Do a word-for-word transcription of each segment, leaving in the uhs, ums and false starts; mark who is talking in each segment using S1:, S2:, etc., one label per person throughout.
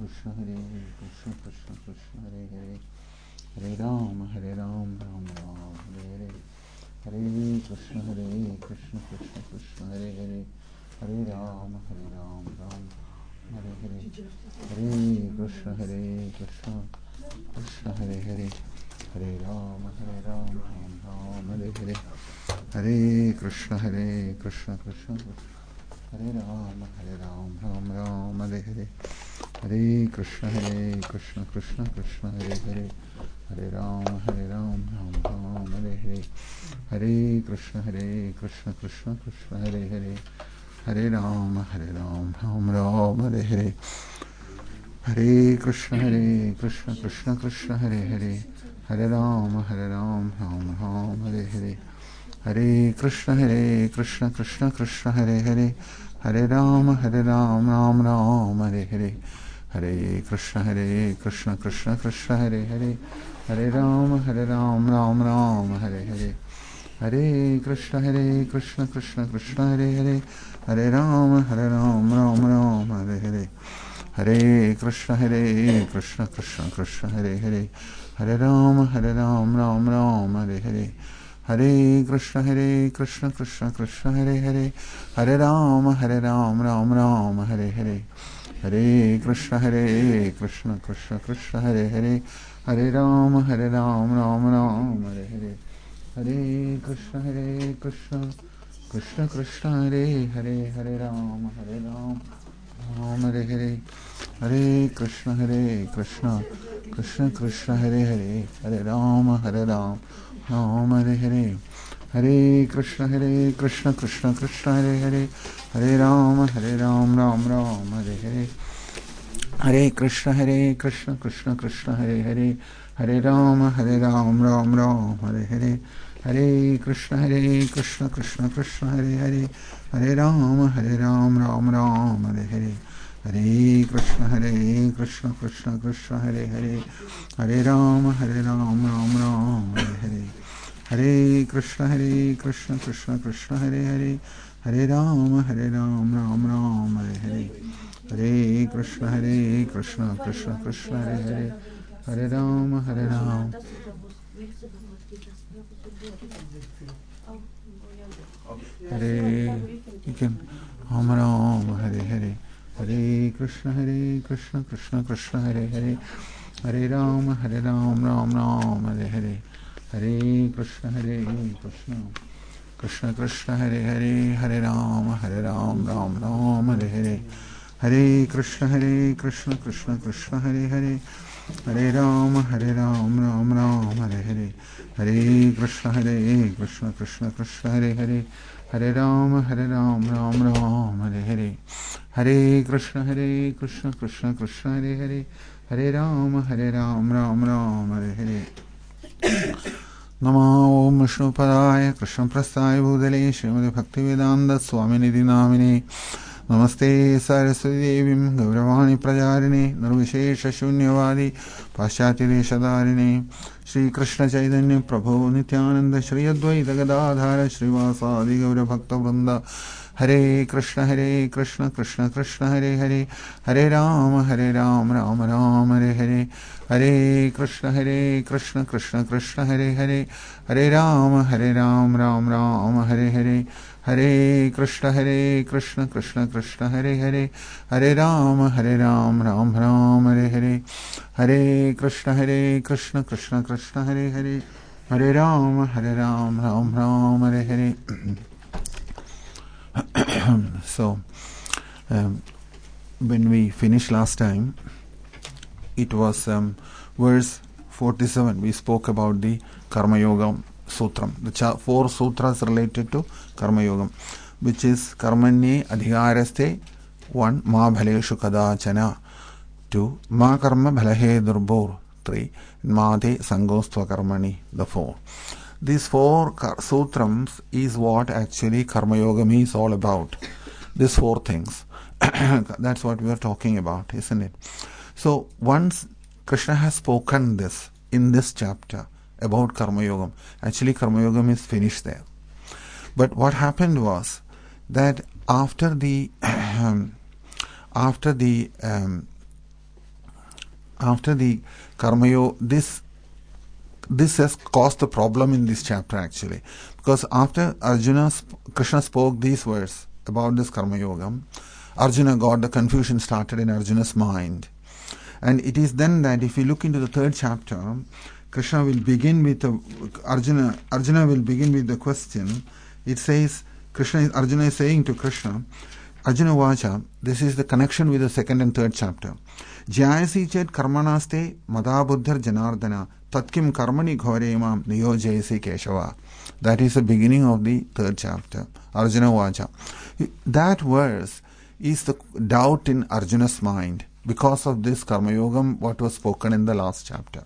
S1: Krishna Hare Krishna Krishna Krishna Hare Hare Hare Ram Hare Ram Ram Ram Hare Hare Hare Krishna Hare Krishna Krishna Krishna Hare Hare Hare Ram Hare Ram Ram Hare Hare Hare Krishna Hare Krishna Krishna Hare Hare Hare Ram Hare Ram Ram Ram Hare Hare Hare Krishna Hare Krishna Krishna Krishna Hare Ram Hare Ram Ram Ram Hare Hare Hare Krishna Hare Krishna Krishna Krishna Hare Hare Hare Ram Hare Ram Ram Ram Hare Hare Hare Krishna Hare Krishna Krishna Krishna Hare Hare Hare Ram Hare Ram Ram Ram Hare Hare Hare Krishna Hare Krishna Krishna Krishna Hare Hare Hare Ram Hare Ram Ram Ram Hare Hare Hare Krishna Hare Krishna Krishna Krishna Hare Hare Hare Ram Hare Ram Ram Ram Hare Hare Hare Krishna Hare Krishna Krishna Krishna Hare Hare Hare Ram Hare Ram Ram Ram Hare Hare Hare Krishna Hare Krishna Krishna Krishna Hare Hare Hare Ram Hare Ram Ram Ram Hare Hare Hare Krishna Hare Krishna Krishna Krishna Hare Hare Hare Ram Hare Ram Ram Ram Hare Hare Hare Krishna Hare Krishna Krishna Krishna Hare Hare Hare Ram Hare Ram Ram Ram Hare Hare Hare Krishna Hare Krishna Krishna Krishna Hare Hare Hare Ram Hare Ram Ram Ram Hare Hare Hare Krishna Hare Krishna Krishna Krishna Hare Hare Hare Ram Hare Ram Ram Hare Hare Hare Krishna Hare Krishna Krishna Krishna Hare Hare Hare Ram Hare Ram Ram Hare Hare Hare Krishna Hare Krishna Krishna Krishna Hare Hare Hare Ram Hare Ram Ram Ram Hare Hare Hare Krishna Hare Krishna Krishna Krishna Hare Hare Hare Ram Hare Ram Ram Ram Hare Hare Hare Krishna Hare Krishna Krishna Krishna Hare Hare Hare Ram Hare Ram Ram Ram Hare Hare Hare Krishna Hare Krishna Krishna Krishna Hare Hare Hare Ram Hare Ram Ram Ram Hare Hare Hare Krishna Hare Krishna Krishna Krishna Hare Hare Hare Ram Hare Ram Ram Ram Hare Hare Hare Krishna Hare Krishna Krishna Krishna Hare Hare Hare Ram Hare Ram Hare you can Ram Ram Hare Hare Hare Krishna Hare Krishna Krishna Krishna Hare Hare Hare Ram Hare Ram Ram Ram Hare Hare Hare Krishna Hare Krishna Krishna Krishna Hare Hare Hare Ram Hare Ram Ram Ram Hare Hare Hare Krishna Hare Krishna Krishna Krishna Hare Hare Hare Ram Hare Ram Ram Ram Hare Hare Hare Krishna Hare Krishna Krishna Krishna Hare Hare Hare Ram Hare Ram Ram Ram Hare Hare Hare Krishna Hare Krishna Krishna Krishna Hare Hare Hare Ram Hare Ram Ram Ram Hare Hare Namo Om Vishnu Padaya Krishna Prasthaya Bhudale Srimati Bhaktivedanta Swaminithi Namine Namaste Saraswati Devim Gauravani Prajarine Nirvishesha Shunyavadi Paschatya Deshadarine Shri Krishna Chaitanya Prabhu Nityananda Shri Advaita Gadadhara Srivasadi Gaura Bhakta Vrinda Hare Krishna Hare Krishna Krishna Krishna Hare Hare Hare Ram Hare Ram Ram Ram Hare Hare Hare Krishna Hare Krishna Krishna Krishna Hare Hare Hare Ram Hare Ram Ram Ram Hare Hare Hare Krishna Hare Krishna Krishna Krishna Hare Hare Hare Ram Hare Ram Ram Ram Hare Hare Hare Krishna Hare Krishna Krishna Krishna Hare Hare Hare Ram Hare Ram Ram Ram Hare Hare So, um, when we finished last time, it was um, verse forty-seven. We spoke about the Karma Yoga Sutram, the cha- four sutras related to Karma Yoga, which is Karmanye Adhikaraste, one, Ma Bhaleshu Kadachana, two, Ma Karma Bhalahe Durbor, three, Ma De Sangostva Karmani, the four. These four sutrams is what actually Karma Yoga is all about. These four things. That's what we are talking about, isn't it? So once Krishna has spoken this in this chapter about Karma Yoga, actually Karma Yoga is finished there. But what happened was that after the after the um, after the Karma Yoga, this this has caused the problem in this chapter actually, because after Arjuna, Krishna spoke these words about this Karma Yoga, Arjuna got the confusion started in Arjuna's mind, and it is then that if you look into the third chapter, Krishna will begin with a, Arjuna. Arjuna will begin with the question. It says Krishna, Arjuna is saying to Krishna, Arjuna Vacha. This is the connection with the second and third chapter. Jayasi chet karmanaste madabuddhar janardana tatkim karmani ghoremam niyojayasi Keshava. That is the beginning of the third chapter. Arjuna Vacha. That verse is the doubt in Arjuna's mind because of this Karma Yogam, what was spoken in the last chapter.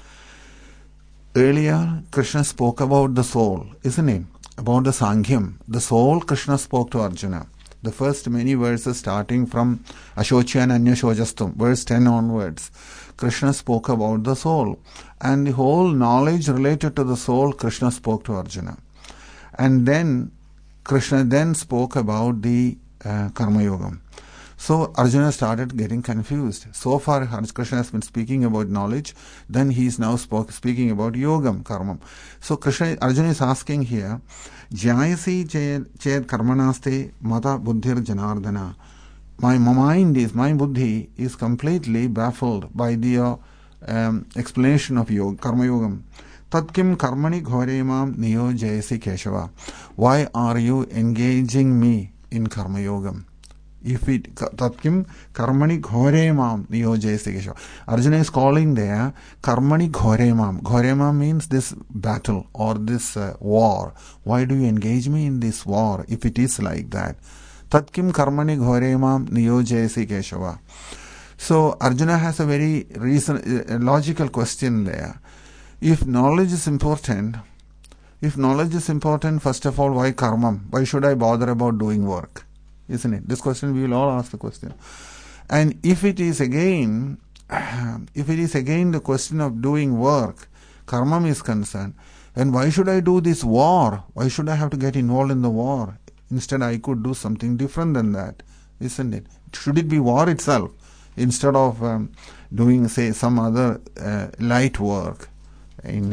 S1: Earlier, Krishna spoke about the soul, isn't it? About the Sankhya. The soul, Krishna spoke to Arjuna. The first many verses starting from Ashocha and Anyashojastum, verse ten onwards, Krishna spoke about the soul. And the whole knowledge related to the soul, Krishna spoke to Arjuna. And then, Krishna then spoke about the uh, Karma Yogam. So Arjuna started getting confused. So far Krishna has been speaking about knowledge, then he is now spoke, speaking about yogam, karmam. So Krishna, Arjuna is asking here, Jayasi ched karmanaste mata buddhir janardana. My mind is, my buddhi is completely baffled by the uh, um, explanation of yoga, karma yogam. Tatkim karmani ghoremam niyojayasi Keshava. Why are you engaging me in karma yogam? If it tatkim karmani ghoremam niyojayasi Keshava. Arjuna is calling there karmani ghoremam. Ghoremam means this battle or this uh, war. Why do you engage me in this war if it is like that? Tatkim karmani ghoremam niyojayasi Keshava. So Arjuna has a very reason, uh, logical question there. If knowledge is important, if knowledge is important, first of all, why karmam? Why should I bother about doing work? Isn't it? This question, we will all ask the question. And if it is again, if it is again the question of doing work, karmam is concerned, then why should I do this war? Why should I have to get involved in the war? Instead, I could do something different than that, isn't it? Should it be war itself instead of um, doing, say, some other uh, light work? In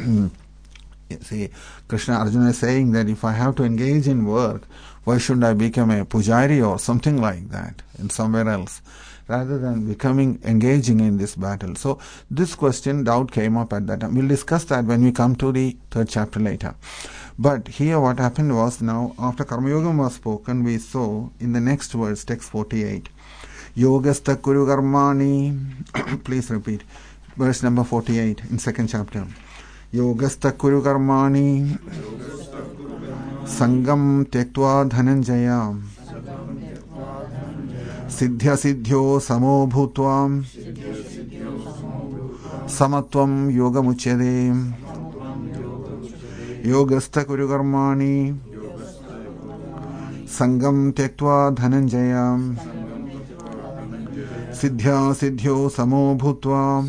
S1: uh, see, Krishna, Arjuna is saying that if I have to engage in work, why shouldn't I become a pujari or something like that in somewhere else, rather than becoming, engaging in this battle? So this question, doubt came up at that time. We'll discuss that when we come to the third chapter later. But here what happened was, now after Karma Yoga was spoken, we saw in the next verse, text forty-eight, Yogastha Kuru Karmani, please repeat, verse number forty-eight in second chapter. Yogastha Kuru Karmani Sangam Tektva Dhananjaya Siddhya Siddhyo Samo Bhutvam Samatvam Yoga Muchyade. Yogastha Kuru Karmani Sangam Tektva Dhananjaya Siddhya Siddhyo Samo Bhutva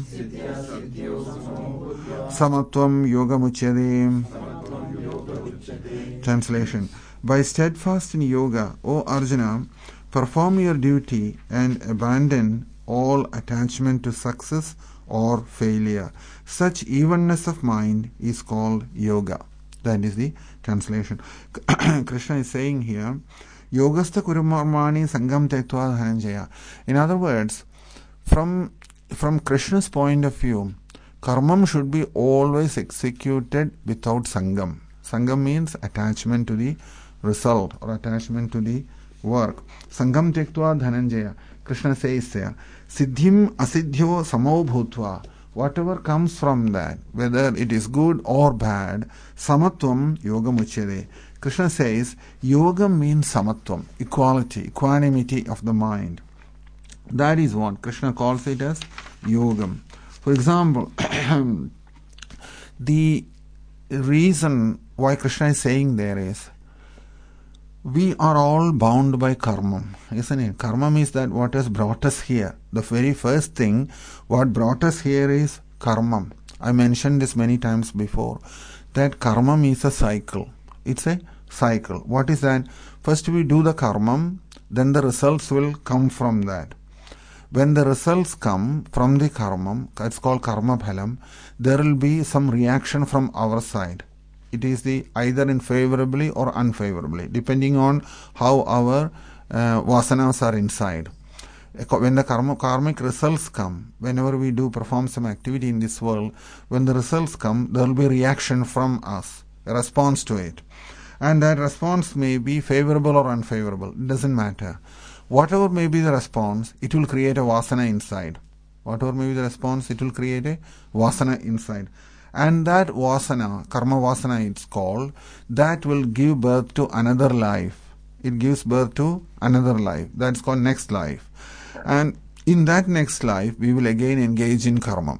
S1: Samatvam Yoga Muchyade. Translation. By steadfast in yoga, O Arjuna, perform your duty and abandon all attachment to success or failure. Such evenness of mind is called yoga. That is the translation. Krishna is saying here, Yogastha Kurumarmani Sangam Tektva Dhananjaya. In other words, from, from Krishna's point of view, karmam should be always executed without sangam. Sangam means attachment to the result or attachment to the work. Sangam tektva dhananjaya. Krishna says there, siddhim asiddhyo samo bhutva. Whatever comes from that, whether it is good or bad, samatvam yoga muchyade. Krishna says, yoga means samatvam, equality, equanimity of the mind. That is what Krishna calls it as yogam. For example, the reason why Krishna is saying there is, we are all bound by karma, isn't it? Karma means that what has brought us here. The very first thing, what brought us here is karma. I mentioned this many times before, that karma is a cycle. It's a cycle. What is that? First we do the karma, then the results will come from that. when the results come from the karma, it's called karma phalam, there will be some reaction from our side. It is the either in favorably or unfavorably, depending on how our uh, vasanas are inside. When the karma, karmic results come, whenever we do perform some activity in this world, when the results come, there will be reaction from us, a response to it. And that response may be favorable or unfavorable. It doesn't matter. Whatever may be the response, it will create a vasana inside. Whatever may be the response, it will create a vasana inside. And that vasana, karma vasana it's called, that will give birth to another life. It gives birth to another life. That's called next life. And in that next life, we will again engage in karma.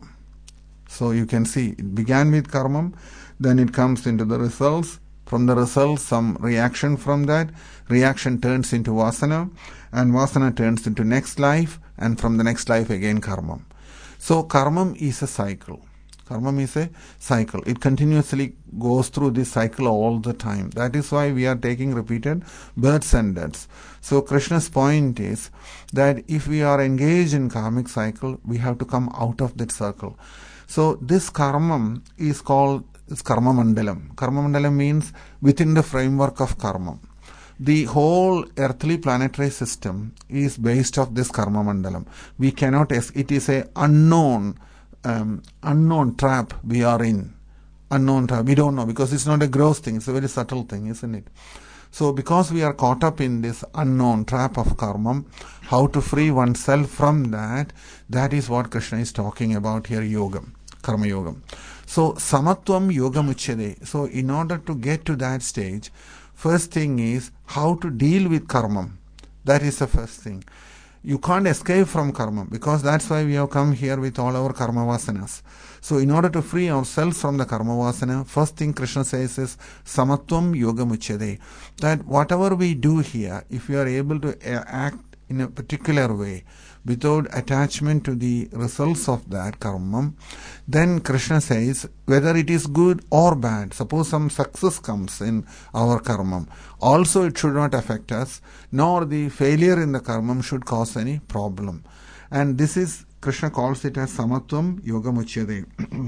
S1: So you can see, it began with karma, then it comes into the results. From the results, some reaction from that. Reaction turns into vasana, and vasana turns into next life, and from the next life again karma. So karma is a cycle. Karma is a cycle. It continuously goes through this cycle all the time. That is why we are taking repeated births and deaths. So Krishna's point is that if we are engaged in karmic cycle, we have to come out of that circle. So this karma is called is karma mandalam. Karma mandalam means within the framework of karma. The whole earthly planetary system is based off this karma mandalam. We cannot, it is a unknown Um, unknown trap we are in. Unknown trap. We don't know because it's not a gross thing. It's a very subtle thing, isn't it? So because we are caught up in this unknown trap of karma, how to free oneself from that, that is what Krishna is talking about here, yoga, karma yoga. So samatvam yoga muchyate. So in order to get to that stage, first thing is how to deal with karma. That is the first thing. You can't escape from karma because that's why we have come here with all our karma vasanas. So in order to free ourselves from the karma vasana, first thing Krishna says is samatvam yoga muchyate. That whatever we do here, if we are able to act in a particular way without attachment to the results of that karma, then Krishna says whether it is good or bad, suppose some success comes in our karma, also it should not affect us, nor the failure in the karma should cause any problem. And this is, Krishna calls it as samatvam yoga muchyate.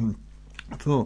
S1: so,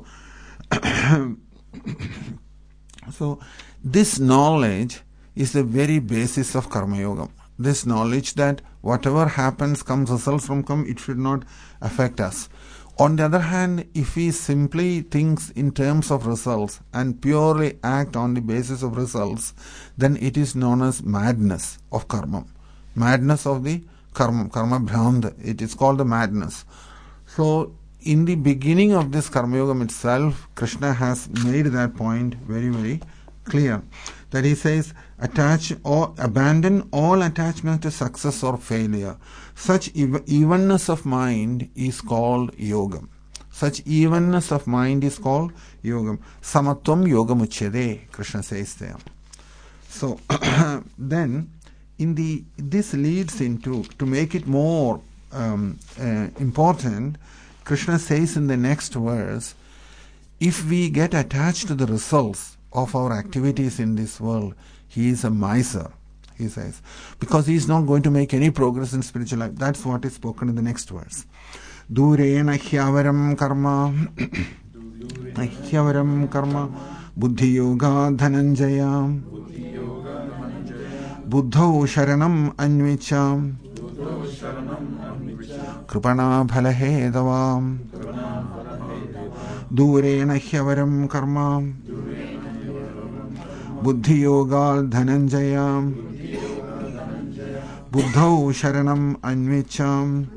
S1: so this knowledge is the very basis of karma yoga. This knowledge that whatever happens, comes, results from karma, it should not affect us. On the other hand, if we simply think in terms of results and purely act on the basis of results, then it is known as madness of karma. Madness of the karma, karma bhranda. It is called the madness. So, in the beginning of this karma yoga itself, Krishna has made that point very, very clear. That he says, attach or abandon all attachment to success or failure. Such ev- evenness of mind is called yoga. Such evenness of mind is called yoga. Samatvam yoga muchyate, Krishna says there. So then, in the this leads into, to make it more um, uh, important, Krishna says in the next verse, if we get attached to the results of our activities in this world, he is a miser, he says, because he is not going to make any progress in spiritual life. That's what is spoken in the next verse. Durena hyavaram karma hyavaram karma buddhi yoga dhananjaya buddhau sharanam anvicha kripana bhalahedava durena hyavaram karma buddhi yogal dhananjaya buddhau sharanam anvicham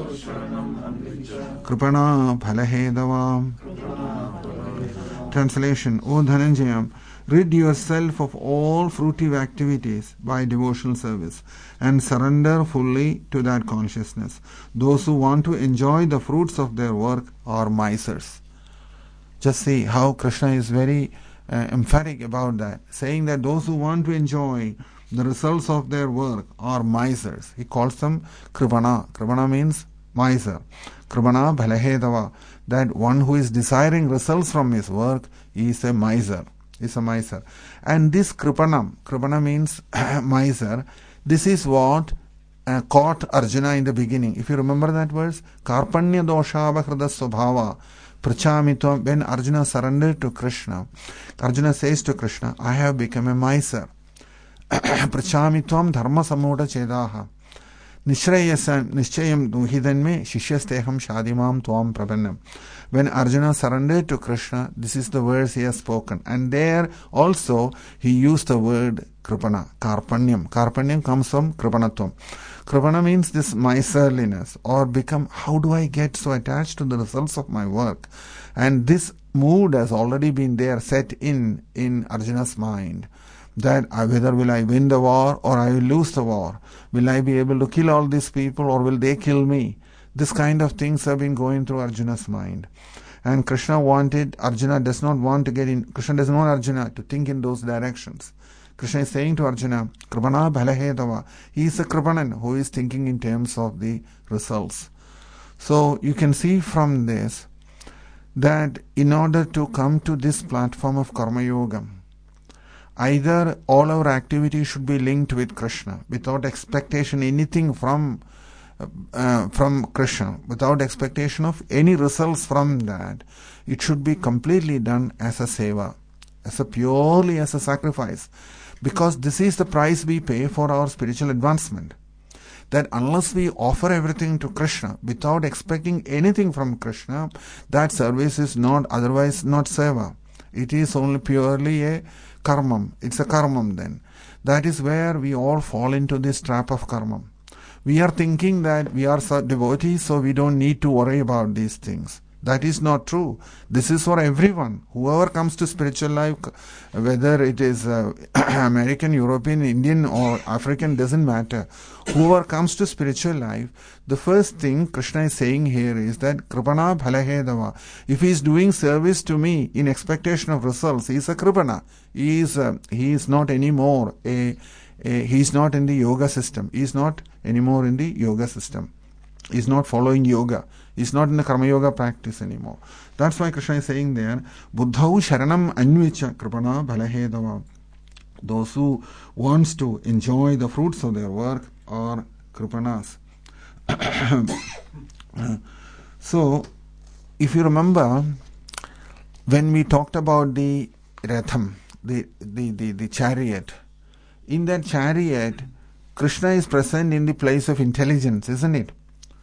S1: kripana phalahedava. Translation: O Dhananjaya, rid yourself of all fruitive activities by devotional service and surrender fully to that consciousness. Those who want to enjoy the fruits of their work are misers. Just see how Krishna is very Uh, emphatic about that, saying that those who want to enjoy the results of their work are misers. He calls them kripana. Kripana means miser. Kripana bhalahedava. That one who is desiring results from his work is a miser. Is a miser. And this kripana, kripana means miser. This is what uh, caught Arjuna in the beginning. If you remember that verse, Karpanya doshava hrida svabhava prachamitvam, when Arjuna surrendered to Krishna, Arjuna says to Krishna, I have become a miser. Prachamitvam dharma samuda chedaha nishrayasam nischayam duhidanme shishyasteham shadimam tvam prabannam. When Arjuna surrendered to Krishna, this is the verse he has spoken. And there also he used the word kripana, karpanyam. Karpanyam comes from kripanatvam. Kripana means this miserliness, or become, how do I get so attached to the results of my work? And this mood has already been there, set in, in Arjuna's mind. That uh, whether will I win the war or I will lose the war? Will I be able to kill all these people or will they kill me? This kind of things have been going through Arjuna's mind. And Krishna wanted, Arjuna does not want to get in, Krishna doesn't want Arjuna to think in those directions. Krishna is saying to Arjuna, Kripana bhalahedava. He is a Kripanan who is thinking in terms of the results. So you can see from this that in order to come to this platform of Karma Yoga, either all our activities should be linked with Krishna without expectation anything from uh, from Krishna, without expectation of any results from that. It should be completely done as a seva, as a purely as a sacrifice, because this is the price we pay for our spiritual advancement. That unless we offer everything to Krishna without expecting anything from Krishna, that service is not otherwise not seva. It is only purely a karmam. It's a karmam then. That is where we all fall into this trap of karmam. We are thinking that we are devotees, so we don't need to worry about these things. That is not true. This is for everyone. Whoever comes to spiritual life, whether it is uh, American, European, Indian or African, doesn't matter. Whoever comes to spiritual life, the first thing Krishna is saying here is that Kripana bhalahedava. If he is doing service to me in expectation of results, he is a Kripana. He is, uh, he is not anymore a, a, he is not in the yoga system. He is not anymore in the yoga system. He is not following yoga. He is not in the Karma Yoga practice anymore. That's why Krishna is saying there, Buddhau sharanam anvicha kripana bhalahedava. Those who wants to enjoy the fruits of their work are kripanas. So, if you remember, when we talked about the ratham, the, the, the, the chariot, in that chariot, Krishna is present in the place of intelligence, isn't it?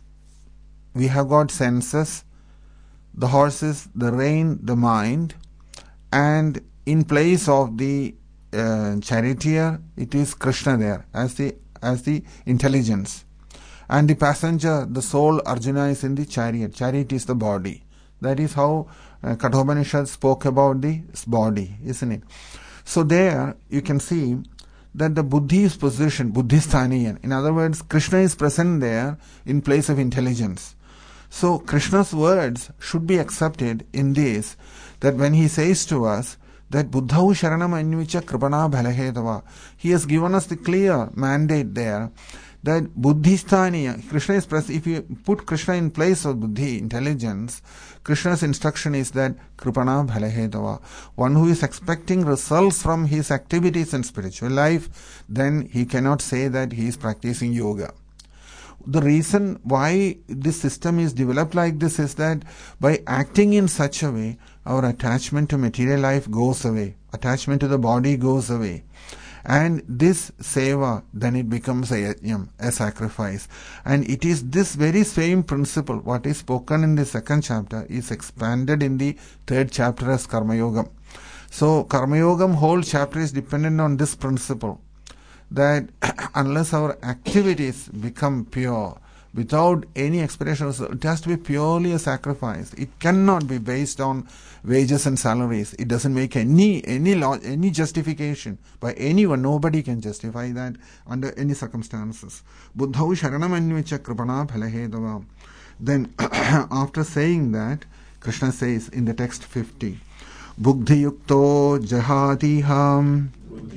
S1: We have got senses, the horses, the rein, the mind, and in place of the uh, charioteer, it is Krishna there as the as the intelligence, and the passenger, the soul, Arjuna, is in the chariot. Chariot is the body. That is how uh, Kathopanishad spoke about the body, isn't it? So there you can see that the buddhi is positioned, buddhistaniyan. In other words, Krishna is present there in place of intelligence. So Krishna's words should be accepted in this, that when he says to us that Buddhau sharanam anvicha kripana bhalahedava, he has given us the clear mandate there that buddhistaniya, Krishna is present. If you put Krishna in place of buddhi, intelligence, Krishna's instruction is that kripana bhalahedava, one who is expecting results from his activities in spiritual life, then he cannot say that he is practicing yoga. The reason why this system is developed like this is that by acting in such a way, our attachment to material life goes away. Attachment to the body goes away. And this seva, then it becomes a yajnam, a sacrifice. And it is this very same principle, what is spoken in the second chapter, is expanded in the third chapter as Karma Yogam. So Karma Yogam whole chapter is dependent on this principle, that unless our activities become pure, without any expectation, it has to be purely a sacrifice. It cannot be based on wages and salaries. It doesn't make any any law, any justification by anyone. Nobody can justify that under any circumstances. Buddhau sharanam anvicha kripana bhalahedava. Then after saying that, Krishna says in the text fifty, Buddhi yukto jahatiham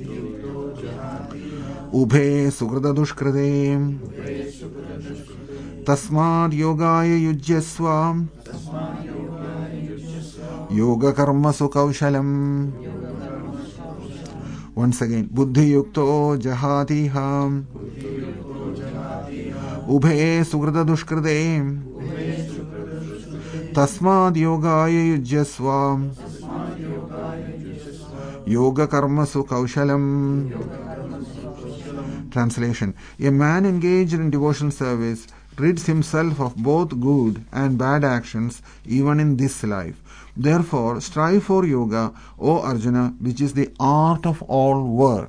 S1: Ubhe sukrada dushkrade Tasmad yogaya yujyasva Yoga karma sukaushalam. Once again, Buddhi yukto jahatiham Ubhe sukrita dushkrite tasmad yogaya yujyasva yoga karmasu kaushalam. Translation: A man engaged in devotional service rids himself of both good and bad actions even in this life. Therefore, strive for yoga, O Arjuna, which is the art of all work.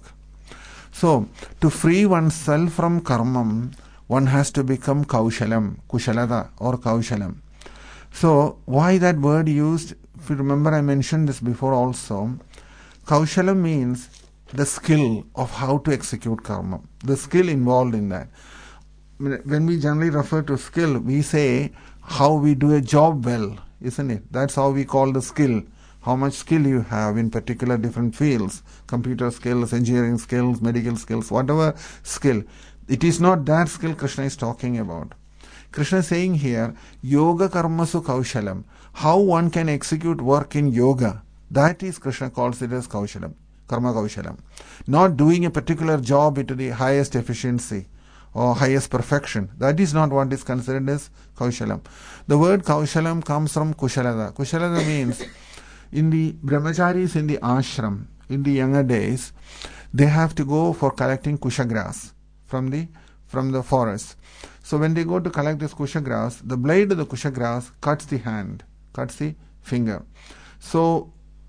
S1: So, to free oneself from karmam, one has to become kaushalam, kushalada or kaushalam. So, why that word used? If you remember, I mentioned this before also. Kaushalam means the skill of how to execute karma, the skill involved in that. When we generally refer to skill, we say how we do a job well, isn't it? That's how we call the skill. How much skill you have in particular different fields, computer skills, engineering skills, medical skills, whatever skill. It is not that skill Krishna is talking about. Krishna is saying here, yoga karmasu kaushalam, how one can execute work in yoga. That is, Krishna calls it as kaushalam, karma kaushalam. Not doing a particular job into the highest efficiency or highest perfection. That is not what is considered as kaushalam. The word kaushalam comes from kushalada. Kushalada means, in the brahmacharis in the ashram, in the younger days, they have to go for collecting kusha grass from the from the forest. So when they go to collect this kusha grass, the blade of the kusha grass cuts the hand, cuts the finger. So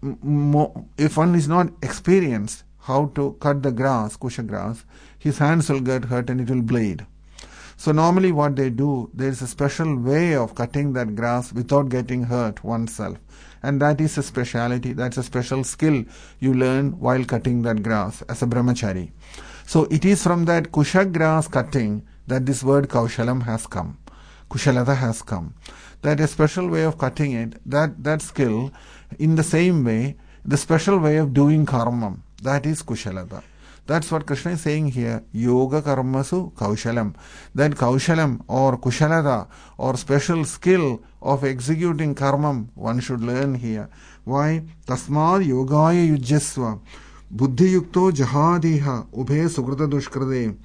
S1: mo- if one is not experienced how to cut the grass, kusha grass, his hands will get hurt and it will bleed. So normally what they do, there is a special way of cutting that grass without getting hurt oneself. And that is a speciality, that's a special skill you learn while cutting that grass as a brahmachari. So it is from that kusha grass cutting that this word kaushalam has come. Kushalata has come. That a special way of cutting it, that, that skill, in the same way, the special way of doing karmam, that is kushalata. That's what Krishna is saying here. Yoga karmasu kaushalam. That kaushalam or kushalata or special skill of executing karmam, one should learn here. Why? Tasmad yogaya yujyasva buddhi yukto jahadiha ubhe sukrita dushkrade.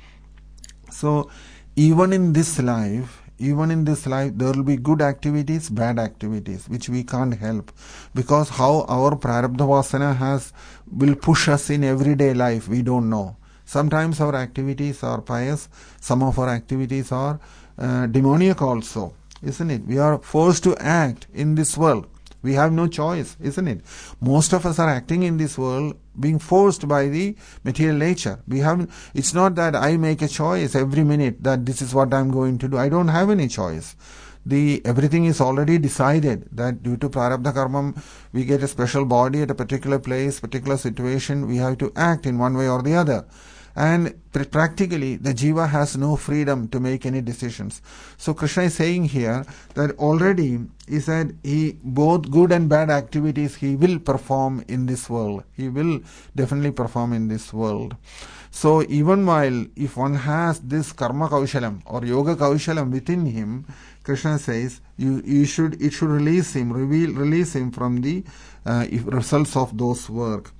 S1: So, even in this life, even in this life, there will be good activities, bad activities, which we can't help. Because how our prarabdha vasana has, will push us in everyday life, we don't know. Sometimes our activities are pious, some of our activities are uh, demoniac also, isn't it? We are forced to act in this world. We have no choice, isn't it? Most of us are acting in this world being forced by the material nature. We have, it's not that I make a choice every minute that this is what I'm going to do. I don't have any choice. The everything is already decided that due to prarabdha karmam, we get a special body at a particular place, particular situation. We have to act in one way or the other. And pr- practically, the jiva has no freedom to make any decisions. So Krishna is saying here that already he said he both good and bad activities he will perform in this world. He will definitely perform in this world. So even while if one has this karma kaushalam or yoga kaushalam within him, Krishna says you you should it should release him, reveal release him from the uh, results of those work.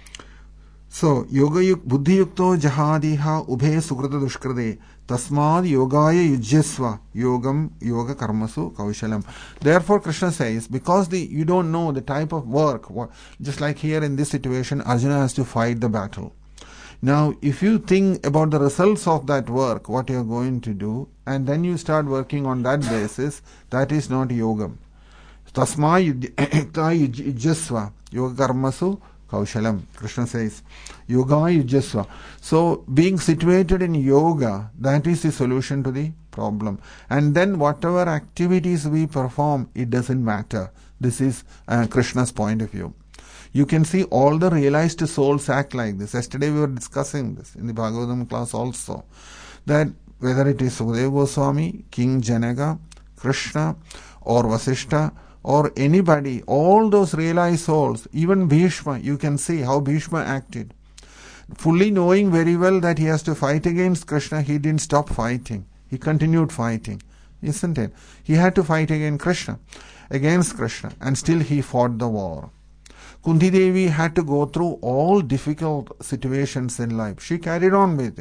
S1: So, yoga yuk, buddhi yukto jahadiha ubhe sukrita dushkrade tasmad yogaya yujyasva yogam yoga karmasu kaushalam. Therefore, Krishna says, because the you don't know the type of work, what, just like here in this situation, Arjuna has to fight the battle. Now, if you think about the results of that work, what you are going to do, and then you start working on that basis, that is not yogam. Tasmad yujyasva yoga karmasu kaushalam. Krishna says, yoga yujyasva. So, being situated in yoga, that is the solution to the problem. And then whatever activities we perform, it doesn't matter. This is uh, Krishna's point of view. You can see all the realized souls act like this. Yesterday we were discussing this in the Bhagavatam class also. That whether it is Sukadeva Goswami, King Janaka, Krishna or Vasishta, or anybody, all those realized souls, even Bhishma, you can see how Bhishma acted. Fully knowing very well that he has to fight against Krishna, he didn't stop fighting. He continued fighting, isn't it? He had to fight against Krishna, against Krishna, and still he fought the war. Kunti Devi had to go through all difficult situations in life. She carried on with it.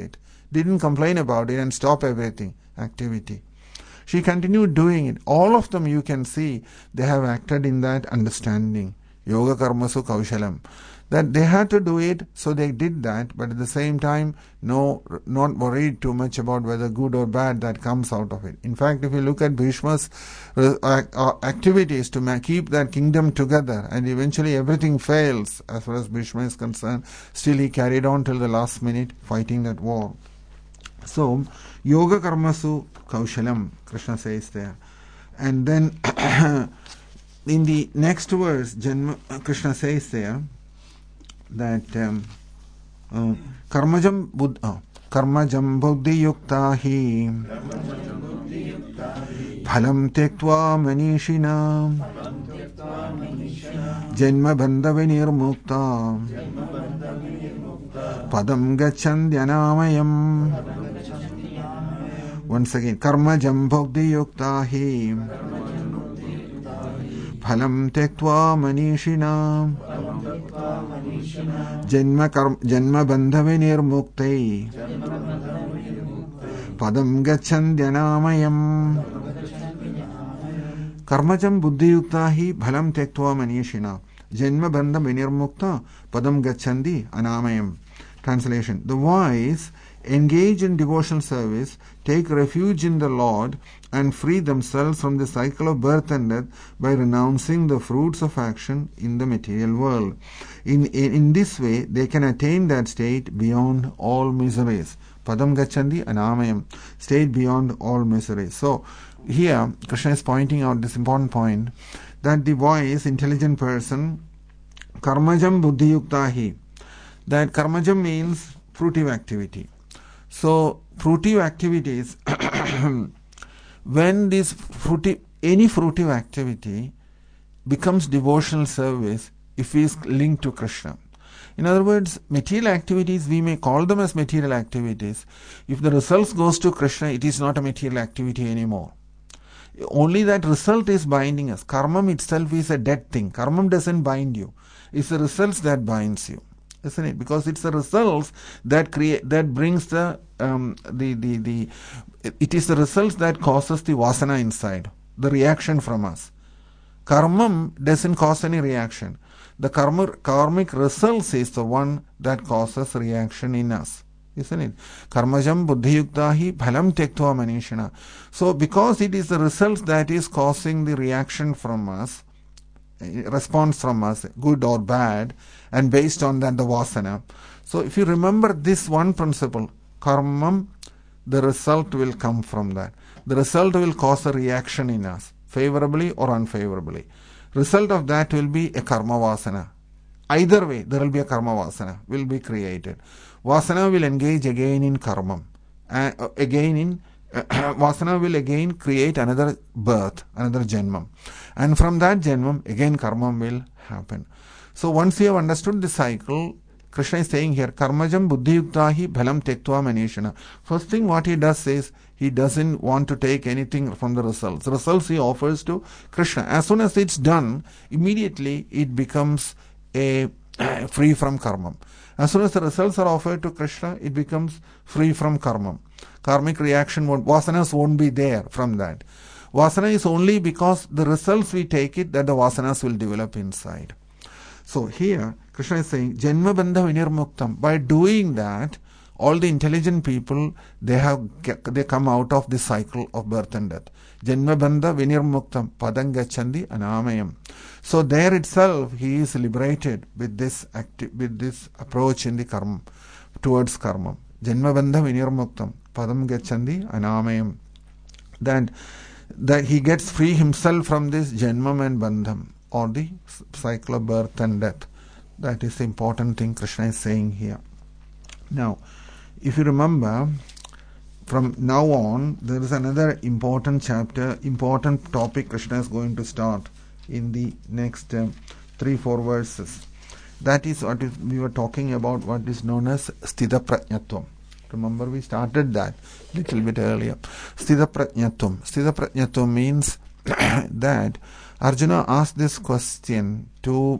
S1: didn't complain about it and stop everything, activity. She continued doing it. All of them, you can see, they have acted in that understanding. Yoga karmasu kaushalam. That they had to do it, so they did that, but at the same time, no, not worried too much about whether good or bad that comes out of it. In fact, if you look at Bhishma's uh, activities to keep that kingdom together, and eventually everything fails as far as Bhishma is concerned, still he carried on till the last minute fighting that war. So, yoga karmasu kaushalam, Krishna says there. And then, in the next verse, Janma, Krishna says there, that um, uh, karmajam buddh uh, karmajam buddhi yukta hi phalam tektva manishina janma bandha vinirmukta padam gachandhyanamayam. Once again, karmajam buddhi yukta hi phalam tektva manishina Janma janma bandha vinirmuktai padam gachandhyanamayam. Karmajam buddhi yukta hi bhalam tektva manishina janma bandha vinirmukta padam gacchandi anamayam. Translation: the wise engage in devotional service, take refuge in the Lord, and free themselves from the cycle of birth and death by renouncing the fruits of action in the material world. In, in, in this way, they can attain that state beyond all miseries. Padam Gacchandi Anamayam, state beyond all miseries. So, here, Krishna is pointing out this important point, that the wise, intelligent person, karmajam buddhi yuktahi, that karmajam means fruitive activity. So, fruitive activities, when this fruitive, any fruitive activity becomes devotional service if it is linked to Krishna. In other words, material activities, we may call them as material activities. If the results goes to Krishna, it is not a material activity anymore. Only that result is binding us. Karmam itself is a dead thing. Karmam doesn't bind you. It's the results that binds you. Isn't it? Because it's the results that create, that brings the, um, the, the, the, it is the results that causes the vasana inside, the reaction from us. Karmam doesn't cause any reaction. The karma, karmic results is the one that causes reaction in us. Isn't it? Karmajam buddhi yuktahi bhalam tektva manishana. So, because it is the results that is causing the reaction from us, response from us, good or bad, and based on that the vasana. So if you remember this one principle, karmam, the result will come from that. The result will cause a reaction in us, favorably or unfavorably. Result of that will be a karma vasana. Either way, there will be a karma vasana, will be created. Vasana will engage again in karmam. Uh, again in uh, vasana will again create another birth, another janmam. And from that janmam, again karma will happen. So once you have understood the cycle, Krishna is saying here, karmajam buddhi yuktahi bhalam tektva manishana. First thing what he does is, he doesn't want to take anything from the results. The results he offers to Krishna. As soon as it's done, immediately it becomes a free from karma. As soon as the results are offered to Krishna, it becomes free from karma. Karmic reaction, won't, vasanas won't be there from that. Vasana is only because the results we take it that the vasanas will develop inside. So here, Krishna is saying, Janma Bandha Vinirmuktam. By doing that, all the intelligent people, they have they come out of the cycle of birth and death. Janma Bandha Vinirmuktam Padam Gacchandi Anamayam. So there itself, he is liberated with this acti- with this approach in the karma, towards karma. Janma Bandha Vinirmuktam Padam Gacchandi Anamayam. That, that he gets free himself from this Janmam and Bandham, or the cycle of birth and death. That is the important thing Krishna is saying here. Now, if you remember, from now on, there is another important chapter, important topic Krishna is going to start in the next um, three, four verses. That is what is, we were talking about, what is known as Sthita Prajnatvam. Remember, we started that little bit earlier. Sthita Prajnatvam. Sthita Prajnatvam means that Arjuna asked this question to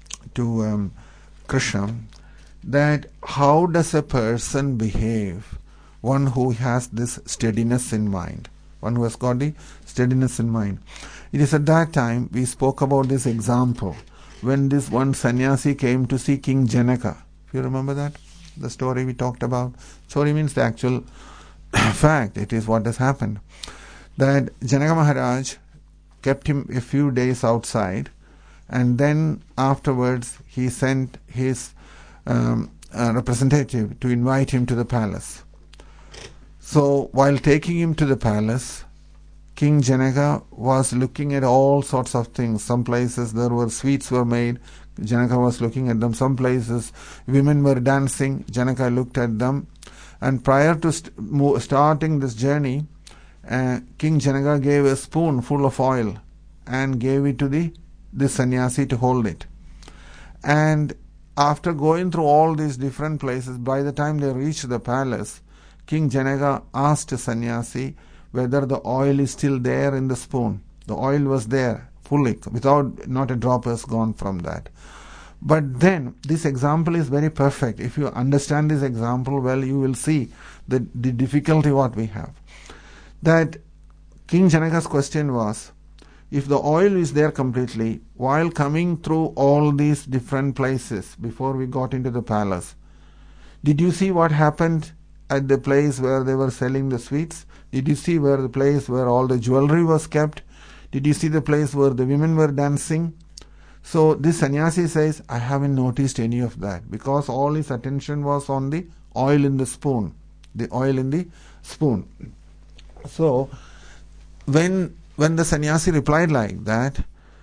S1: to um, Krishna, that how does a person behave one who has this steadiness in mind. One who has got the steadiness in mind. It is at that time we spoke about this example when this one sannyasi came to see King Janaka. If you remember that, the story we talked about. Story means the actual fact. It is what has happened. That Janaka Maharaj kept him a few days outside, and then afterwards he sent his um, uh, representative to invite him to the palace. So while taking him to the palace, King Janaka was looking at all sorts of things. Some places there were sweets were made, Janaka was looking at them. Some places women were dancing, Janaka looked at them. And prior to st- mo- starting this journey, uh, King Janaka gave a spoon full of oil and gave it to the, the sannyasi to hold it. And after going through all these different places, by the time they reached the palace, King Janaka asked the sannyasi whether the oil is still there in the spoon. The oil was there fully, without, not a drop has gone from that. But then this example is very perfect. If you understand this example well, you will see the, the difficulty what we have. That King Janaka's question was, if the oil is there completely, while coming through all these different places before we got into the palace, did you see what happened at the place where they were selling the sweets? Did you see where the place where all the jewelry was kept? Did you see the place where the women were dancing? So this sannyasi says, I haven't noticed any of that, because all his attention was on the oil in the spoon. The oil in the spoon. So when when the sannyasi replied like that,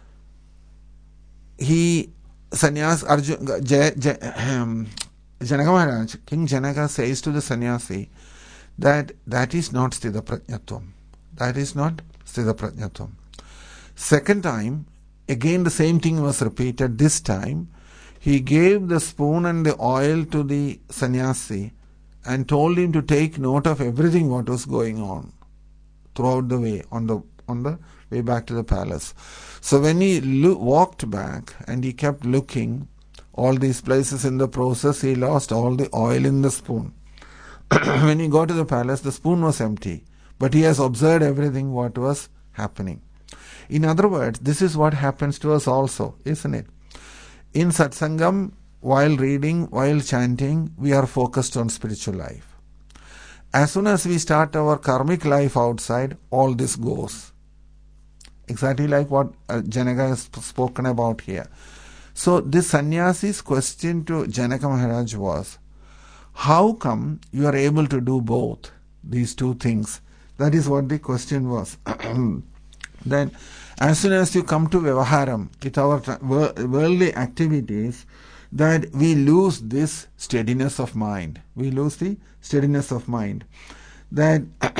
S1: he sannyas Arjun Jay, Jay, um, Janaka Maharaj, King Janaka says to the sannyasi that that is not Sthita Prajnatvam. That is not Sthita Prajnatvam. Second time, again the same thing was repeated. This time, he gave the spoon and the oil to the sannyasi and told him to take note of everything what was going on throughout the way, on the on the way back to the palace. So when he lo- walked back and he kept looking all these places in the process, he lost all the oil in the spoon. When he got to the palace, the spoon was empty, but he has observed everything what was happening. In other words, this is what happens to us also, isn't it? In satsangam, while reading, while chanting, we are focused on spiritual life. As soon as we start our karmic life outside, all this goes. Exactly like what uh, Janaka has spoken about here. So this sannyasi's question to Janaka Maharaj was, how come you are able to do both these two things? That is what the question was. Then as soon as you come to Vyavaharam, with our worldly activities, that we lose this steadiness of mind. We lose the steadiness of mind. That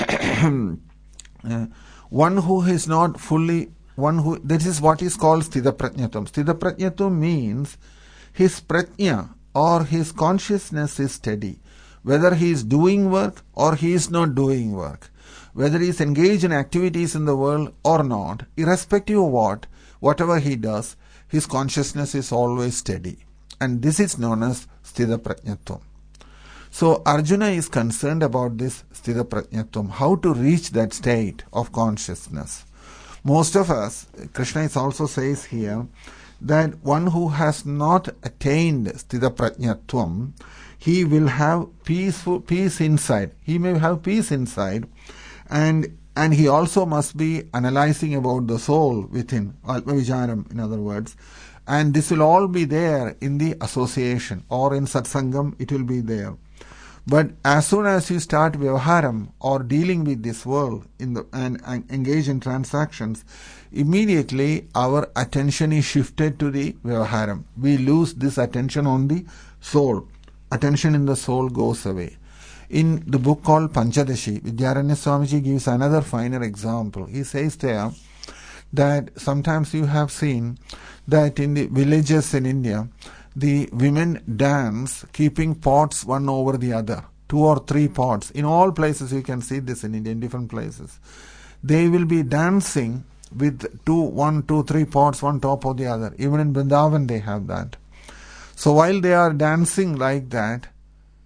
S1: uh, one who is not fully, one who, that is what is called Sthita Prajnatam. Sthita Prajnatam means his prajna or his consciousness is steady. Whether he is doing work or he is not doing work. Whether he is engaged in activities in the world or not, irrespective of what, whatever he does, his consciousness is always steady. And this is known as Sthita Prajnatam. So Arjuna is concerned about this Sthita Prajnatam, how to reach that state of consciousness. Most of us, Krishna is also says here, that one who has not attained Sthita Prajnatam, he will have peaceful peace inside. He may have peace inside, and and he also must be analyzing about the soul within, Alpa Vicharam in other words. And this will all be there in the association or in satsangam, it will be there. But as soon as you start vyavaharam or dealing with this world in the and, and engage in transactions, immediately our attention is shifted to the vyavaharam. We lose this attention on the soul. Attention in the soul goes away. In the book called Panchadashi, Vidyaranya Swamiji gives another finer example. He says there that sometimes you have seen that in the villages in India, the women dance keeping pots one over the other, two or three pots. In all places you can see this in India, in different places. They will be dancing with two, one, two, three pots, one top of the other. Even in Vrindavan they have that. So while they are dancing like that,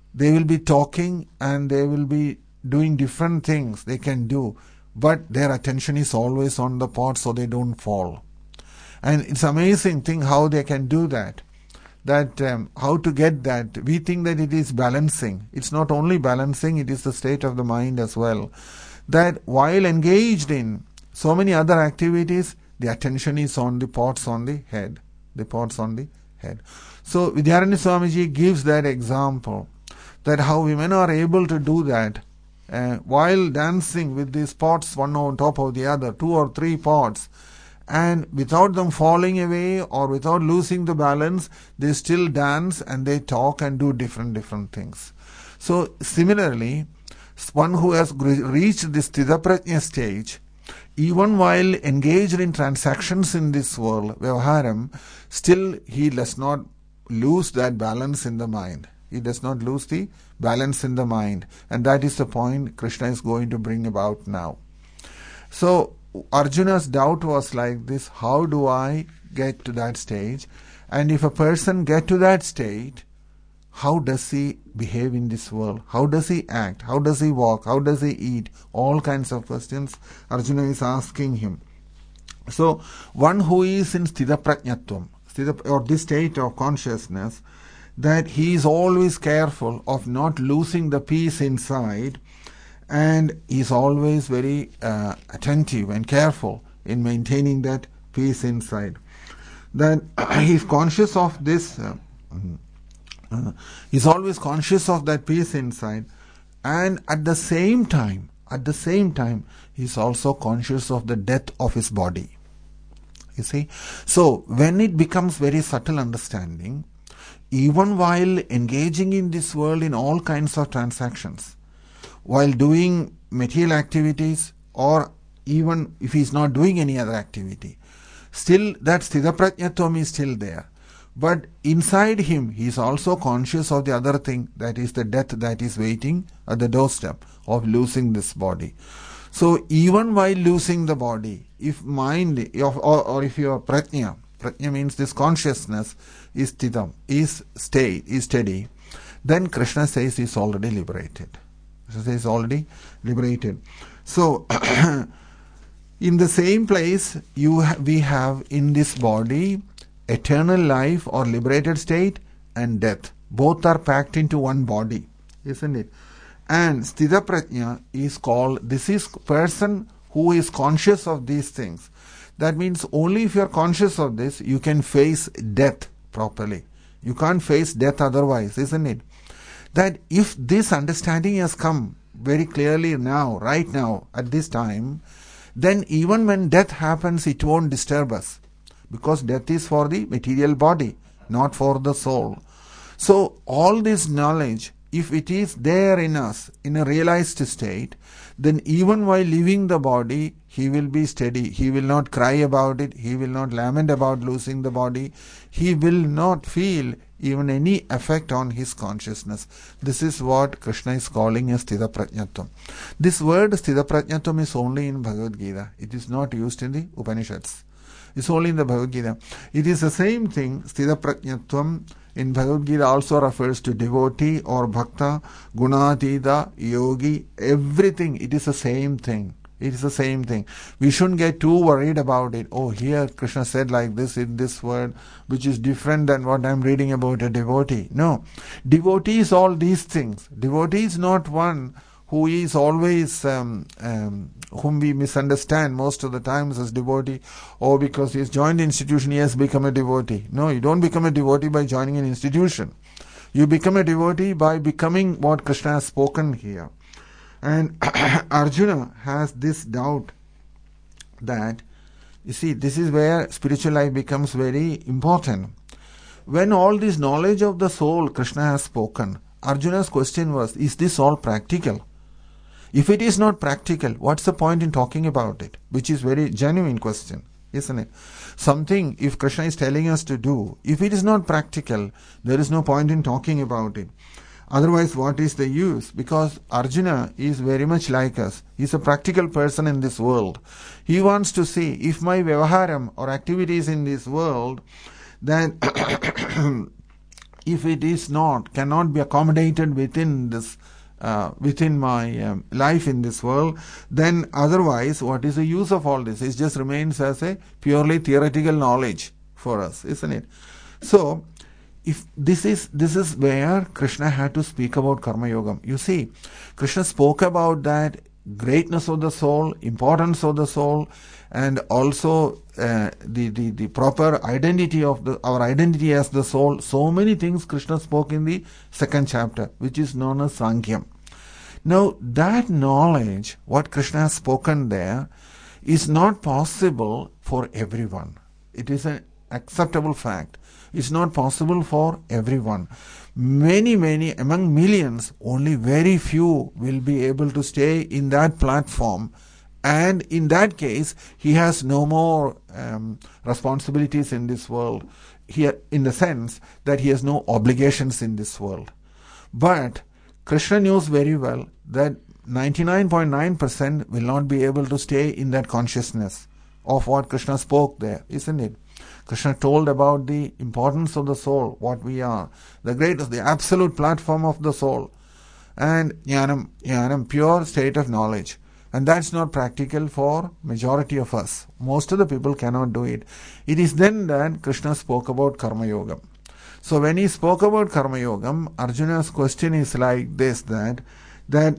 S2: they will be talking and they will be doing different things they can do, but their attention is always on the pot so they don't fall. And it's amazing thing how they can do that. That um, how to get that. We think that it is balancing. It's not only balancing, it is the state of the mind as well. That while engaged in so many other activities, the attention is on the pots on the head. The pots on the head. So Vidyaranya Swamiji gives that example, that how women are able to do that uh, while dancing with these pots one on top of the other, two or three pots, and without them falling away or without losing the balance, they still dance and they talk and do different different things. So similarly, one who has reached this Sthidaprajna stage, even while engaged in transactions in this world, Vyavaharam, still he does not lose that balance in the mind. He does not lose the balance in the mind. And that is the point Krishna is going to bring about now. So Arjuna's doubt was like this: how do I get to that stage? And if a person get to that state, how does he behave in this world? How does he act? How does he walk? How does he eat? All kinds of questions Arjuna is asking him. So one who is in Sthidaprajnatvam, or this state of consciousness, that he is always careful of not losing the peace inside, and he is always very uh, attentive and careful in maintaining that peace inside. Then he is conscious of this, uh, uh, he is always conscious of that peace inside, and at the same time, at the same time, he is also conscious of the death of his body. You see? So when it becomes very subtle understanding, even while engaging in this world in all kinds of transactions, while doing material activities, or even if he is not doing any other activity, still that Sthidaprajnatvam is still there. But inside him, he is also conscious of the other thing, that is the death that is waiting at the doorstep of losing this body. So even while losing the body, if mind, or, or if your prajna, prajna means this consciousness, is sthidam, is stay, is steady, then Krishna says he is already liberated. Krishna says already liberated. So in the same place, you ha- we have in this body eternal life or liberated state and death. Both are packed into one body, isn't it? And Sthidaprajna is called, this is person who is conscious of these things. That means only if you are conscious of this, you can face death properly. You can't face death otherwise, isn't it? That if this understanding has come very clearly now, right now, at this time, then even when death happens, it won't disturb us. Because death is for the material body, not for the soul. So all this knowledge, if it is there in us in a realized state, then even while leaving the body, he will be steady. He will not cry about it. He will not lament about losing the body. He will not feel even any effect on his consciousness. This is what Krishna is calling as Sthidaprajnatvam. This word Sthidaprajnatvam is only in Bhagavad Gita. It is not used in the Upanishads. It's only in the Bhagavad Gita. It is the same thing. Sthidaprajnatvam in Bhagavad Gita also refers to devotee or bhakta, gunatida, yogi, everything. It is the same thing. It is the same thing. We shouldn't get too worried about it. Oh, here Krishna said like this in this word, which is different than what I'm reading about a devotee. No. Devotee is all these things. Devotee is not one who is always, um, um, whom we misunderstand most of the times as devotee, or because he has joined an institution, he has become a devotee. No, you don't become a devotee by joining an institution. You become a devotee by becoming what Krishna has spoken here. And Arjuna has this doubt that, you see, this is where spiritual life becomes very important. When all this knowledge of the soul Krishna has spoken, Arjuna's question was, is this all practical? If it is not practical, what's the point in talking about it? Which is very genuine question, isn't it? Something, if Krishna is telling us to do, if it is not practical, there is no point in talking about it. Otherwise, what is the use? Because Arjuna is very much like us. He is a practical person in this world. He wants to see if my vyavaharam or activities in this world, then if it is not, cannot be accommodated within this, uh, within my um, life in this world, then otherwise what is the use of all this? It just remains as a purely theoretical knowledge for us, isn't it? So, if this is this is where Krishna had to speak about Karma Yogam. You see, Krishna spoke about that greatness of the soul, importance of the soul, and also uh, the, the the proper identity of the our identity as the soul. So many things Krishna spoke in the second chapter, which is known as Sankhya. Now, that knowledge, what Krishna has spoken there, is not possible for everyone. It is an acceptable fact. It's not possible for everyone. Many, many, among millions, only very few will be able to stay in that platform. And in that case, he has no more um, responsibilities in this world, he, in the sense that he has no obligations in this world. But Krishna knows very well that ninety-nine point nine percent will not be able to stay in that consciousness of what Krishna spoke there, isn't it? Krishna told about the importance of the soul, what we are, the greatest, the absolute platform of the soul, and jnanam, jnanam, pure state of knowledge. And that's not practical for majority of us. Most of the people cannot do it. It is then that Krishna spoke about Karma Yogam. So when he spoke about Karma Yogam, Arjuna's question is like this, that that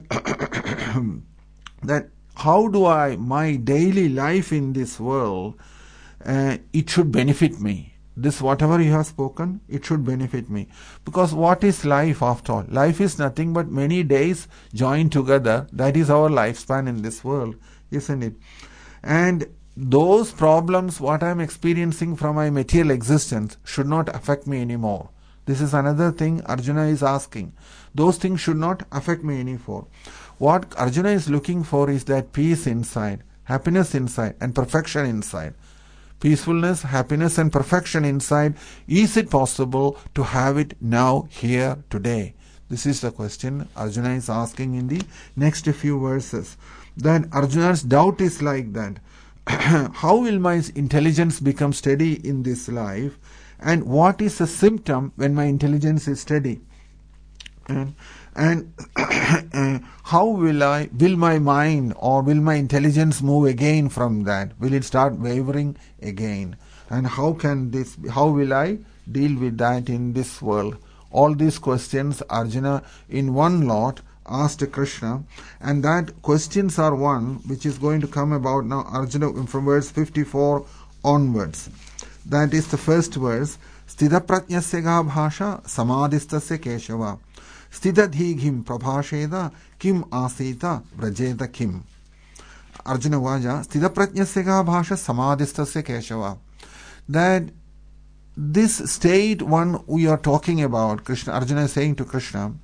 S2: that how do I, my daily life in this world, Uh, it should benefit me. This whatever you have spoken, it should benefit me. Because what is life after all? Life is nothing but many days joined together. That is our lifespan in this world, isn't it? And those problems, what I am experiencing from my material existence, should not affect me anymore. This is another thing Arjuna is asking. Those things should not affect me anymore. What Arjuna is looking for is that peace inside, happiness inside, and perfection inside. Peacefulness, happiness and perfection inside. Is it possible to have it now, here, today? This is the question Arjuna is asking in the next few verses. Then Arjuna's doubt is like that. How will my intelligence become steady in this life? And what is a symptom when my intelligence is steady? And, and uh, how will I, will my mind or will my intelligence move again from that? Will it start wavering again? And how can this, how will I deal with that in this world? All these questions Arjuna in one lot asked Krishna, and that questions are one which is going to come about now Arjuna from verse fifty-four onwards. That is the first verse. Sthita prajnasya ga bhasha samadhistasya keshava Sthitadhighim prabhasheda kim asita vrajeda kim. Arjuna Vaja, Sthitaprajnasya ga bhasha samadhistasya keshava. That this state one we are talking about, Krishna, Arjuna is saying to Krishna,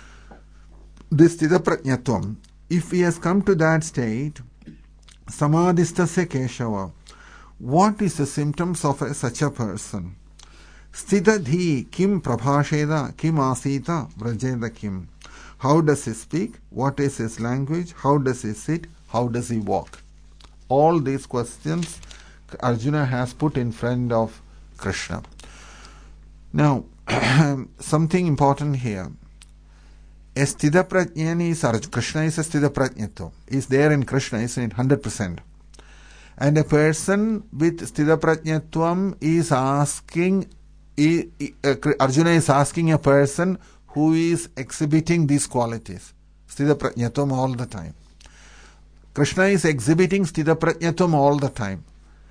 S2: this Sthitaprajnatvam, if he has come to that state, samadhistasya keshava, what is the symptoms of a, such a person? Sthitadhi kim prabhasheda kim asita vrajeda kim. How does he speak? What is his language? How does he sit? How does he walk? All these questions Arjuna has put in front of Krishna. Now, something important here. A sthita prajnani is Arjuna. Krishna is a sthita prajnato. Is there in Krishna, isn't it? one hundred percent. And a person with sthita prajnatvam is asking, Arjuna is asking a person who is exhibiting these qualities. Sthita prajnatam all the time. Krishna is exhibiting sthita prajnatam all the time.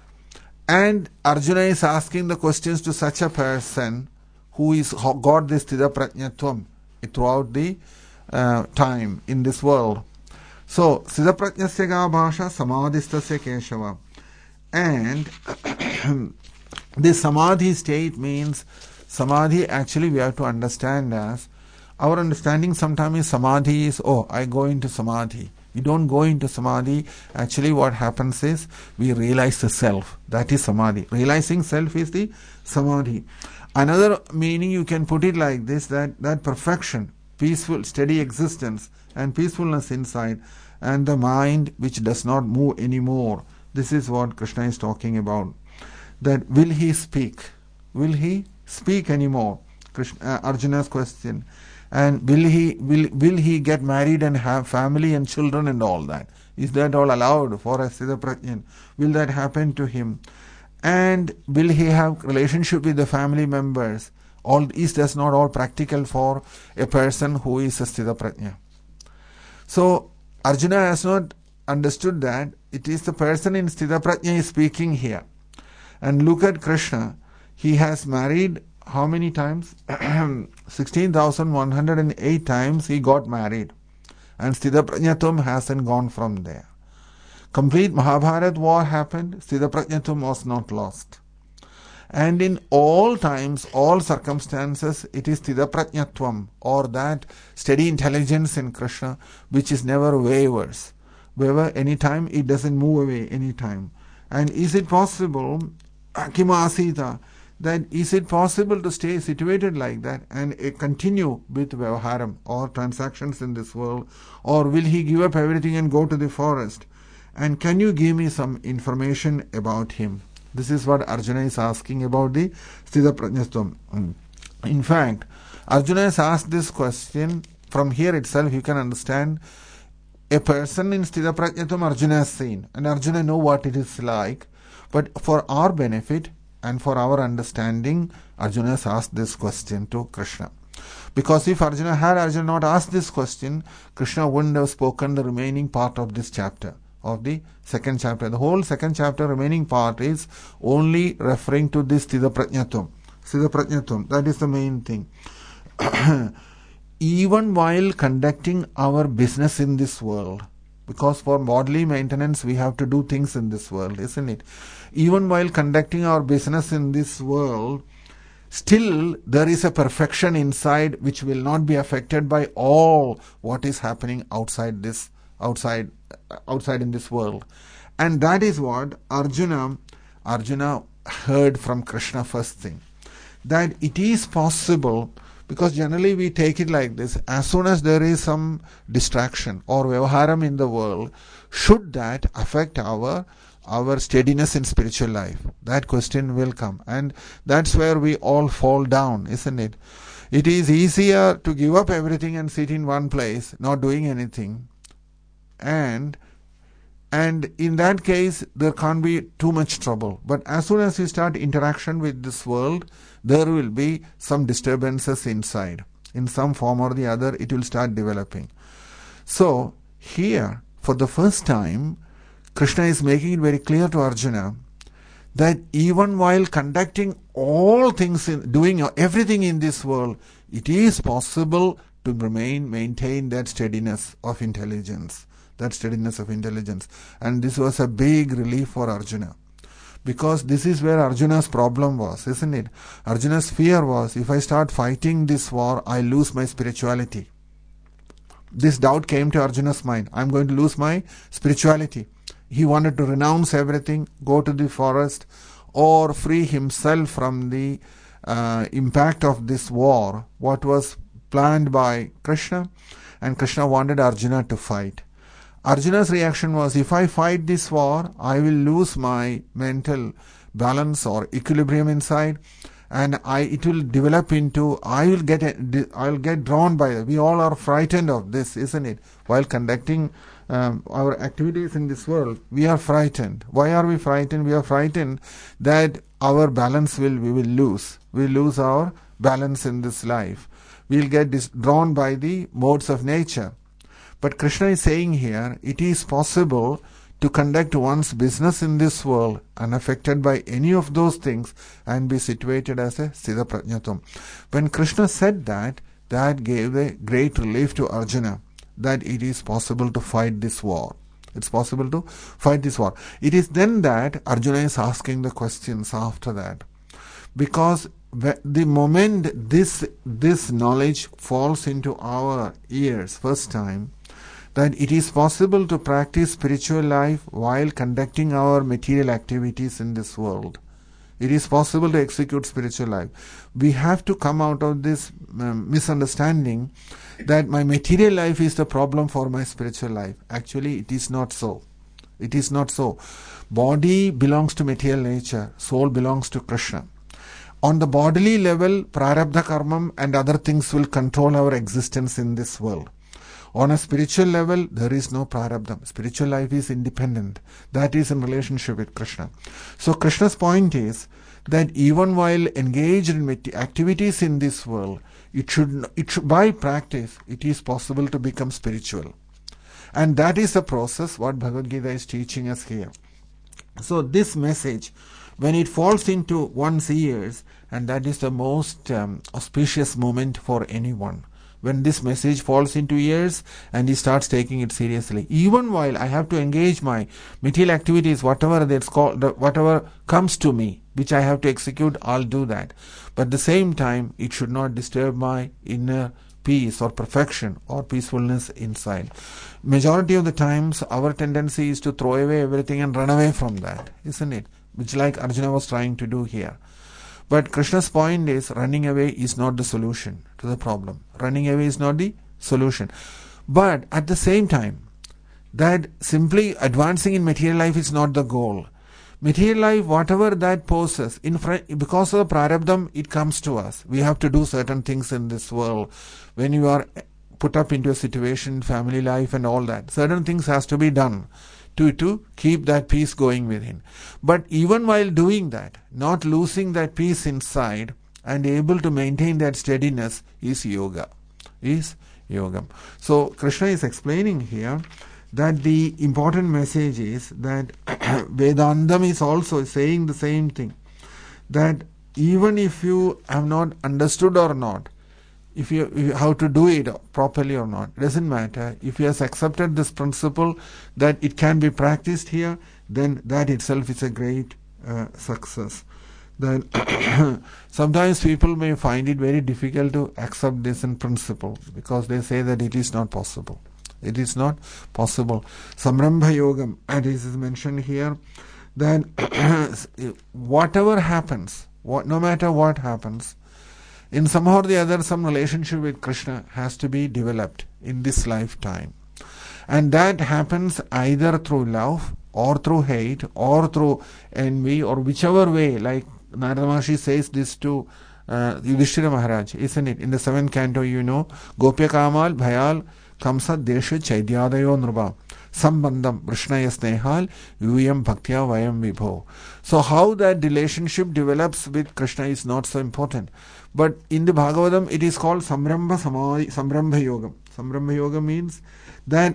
S2: And Arjuna is asking the questions to such a person who is got this sthita prajnatam throughout the uh, time in this world. So, sthita prajnasya ga bhasha samadhistasya keshava. And this samadhi state means, samadhi actually we have to understand as, our understanding sometimes is samadhi is, oh, I go into samadhi. We don't go into samadhi. Actually what happens is, we realize the self. That is samadhi. Realizing self is the samadhi. Another meaning you can put it like this, that, that perfection, peaceful, steady existence and peacefulness inside, and the mind which does not move anymore. This is what Krishna is talking about. That will he speak? Will he speak anymore? Krishna, uh, Arjuna's question. And will he will will he get married and have family and children and all that? Is that all allowed for a Sthitaprajna? Will that happen to him? And will he have relationship with the family members? All is that's not all practical for a person who is a Sthitaprajna. So Arjuna has not understood that it is the person in Sthitaprajna is speaking here. And look at Krishna. He has married how many times? sixteen thousand one hundred eight times he got married. And Sthitaprajnatum hasn't gone from there. Complete Mahabharat war happened. Sthitaprajnatum was not lost. And in all times, all circumstances, it is Sthitaprajnatvam, or that steady intelligence in Krishna, which is never wavers. Waver any time, it doesn't move away any time. And is it possible, Kima Asita, that is it possible to stay situated like that and uh, continue with Vyavaharam or transactions in this world? Or will he give up everything and go to the forest? And can you give me some information about him? This is what Arjuna is asking about the Sthitaprajnatvam. In fact, Arjuna has asked this question. From here itself you can understand a person in Sthitaprajnatvam Arjuna has seen. And Arjuna know what it is like. But for our benefit and for our understanding, Arjuna has asked this question to Krishna. Because if Arjuna had Arjuna not asked this question, Krishna wouldn't have spoken the remaining part of this chapter, of the second chapter. The whole second chapter remaining part is only referring to this Sthitaprajnatvam. Sthitaprajnatvam, that is the main thing. Even while conducting our business in this world, because for bodily maintenance we have to do things in this world, isn't it? Even while conducting our business in this world, still there is a perfection inside which will not be affected by all what is happening outside this, outside, outside in this world. And that is what Arjuna, Arjuna heard from Krishna first thing. That it is possible, because generally we take it like this, as soon as there is some distraction or vyavaharam in the world, should that affect our our steadiness in spiritual life? That question will come. And that's where we all fall down, isn't it? It is easier to give up everything and sit in one place, not doing anything. And and in that case, there can't be too much trouble. But as soon as you start interaction with this world, there will be some disturbances inside. In some form or the other, it will start developing. So, here, for the first time, Krishna is making it very clear to Arjuna that even while conducting all things, in, doing everything in this world, it is possible to remain, maintain that steadiness of intelligence. That steadiness of intelligence. And this was a big relief for Arjuna. Because this is where Arjuna's problem was, isn't it? Arjuna's fear was, if I start fighting this war, I lose my spirituality. This doubt came to Arjuna's mind. I'm going to lose my spirituality. He wanted to renounce everything, go to the forest, or free himself from the uh, impact of this war, what was planned by Krishna. And Krishna wanted Arjuna to fight. Arjuna's reaction was, if I fight this war, I will lose my mental balance or equilibrium inside, and I it will develop into, I will get I will get drawn by it. We all are frightened of this, isn't it? While conducting um, our activities in this world, we are frightened. Why are we frightened? We are frightened that our balance will we will lose. We will lose our balance in this life. We will get dis- drawn by the modes of nature. But Krishna is saying here, it is possible to conduct one's business in this world unaffected by any of those things and be situated as a Sthitaprajnatvam. When Krishna said that, that gave a great relief to Arjuna, that it is possible to fight this war. It's possible to fight this war. It is then that Arjuna is asking the questions after that. Because the moment this, this knowledge falls into our ears first time, that it is possible to practice spiritual life while conducting our material activities in this world. It is possible to execute spiritual life. We have to come out of this um, misunderstanding that my material life is the problem for my spiritual life. Actually, it is not so. It is not so. Body belongs to material nature. Soul belongs to Krishna. On the bodily level, prarabdha karmam and other things will control our existence in this world. On a spiritual level, there is no prarabdha. Spiritual life is independent. That is in relationship with Krishna. So Krishna's point is that even while engaged in activities in this world, it should, it should, by practice, it is possible to become spiritual. And that is the process what Bhagavad Gita is teaching us here. So this message, when it falls into one's ears, and that is the most um, auspicious moment for anyone, when this message falls into ears and he starts taking it seriously. Even while I have to engage my material activities, whatever that's called, whatever comes to me, which I have to execute, I'll do that. But at the same time, it should not disturb my inner peace or perfection or peacefulness inside. Majority of the times, our tendency is to throw away everything and run away from that, isn't it? Which like Arjuna was trying to do here. But Krishna's point is, running away is not the solution to the problem. Running away is not the solution. But at the same time, that simply advancing in material life is not the goal. Material life, whatever that poses, in front, because of the prarabdham, it comes to us. We have to do certain things in this world. When you are put up into a situation, family life and all that, certain things has to be done to, to keep that peace going within. But even while doing that, not losing that peace inside and able to maintain that steadiness is yoga. Is yoga. So Krishna is explaining here that the important message is that Vedandam is also saying the same thing. That even if you have not understood or not, if you, if you how to do it properly or not, it doesn't matter. If you have accepted this principle that it can be practiced here, then that itself is a great uh, success. Then sometimes people may find it very difficult to accept this in principle because they say that it is not possible. It is not possible. Samrambha Yogam, and it is mentioned here, that whatever happens, what, no matter what happens, in somehow or the other, some relationship with Krishna has to be developed in this lifetime. And that happens either through love, or through hate, or through envy, or whichever way, like Narada Maharshi says this to uh, Yudhishthira Maharaj, isn't it? In the seventh canto, you know, Gopya Kamal, Bhayal, Kamsa, Desha, Chaidyadayo, Nruba, Sambandham, Vrishnaya Snehal, Yuyam Bhaktya Vayam Vibho. So how that relationship develops with Krishna is not so important. But in the Bhagavatam, it is called Samrambha Samai, Samrambha Yogam. Samrambha Yoga means that,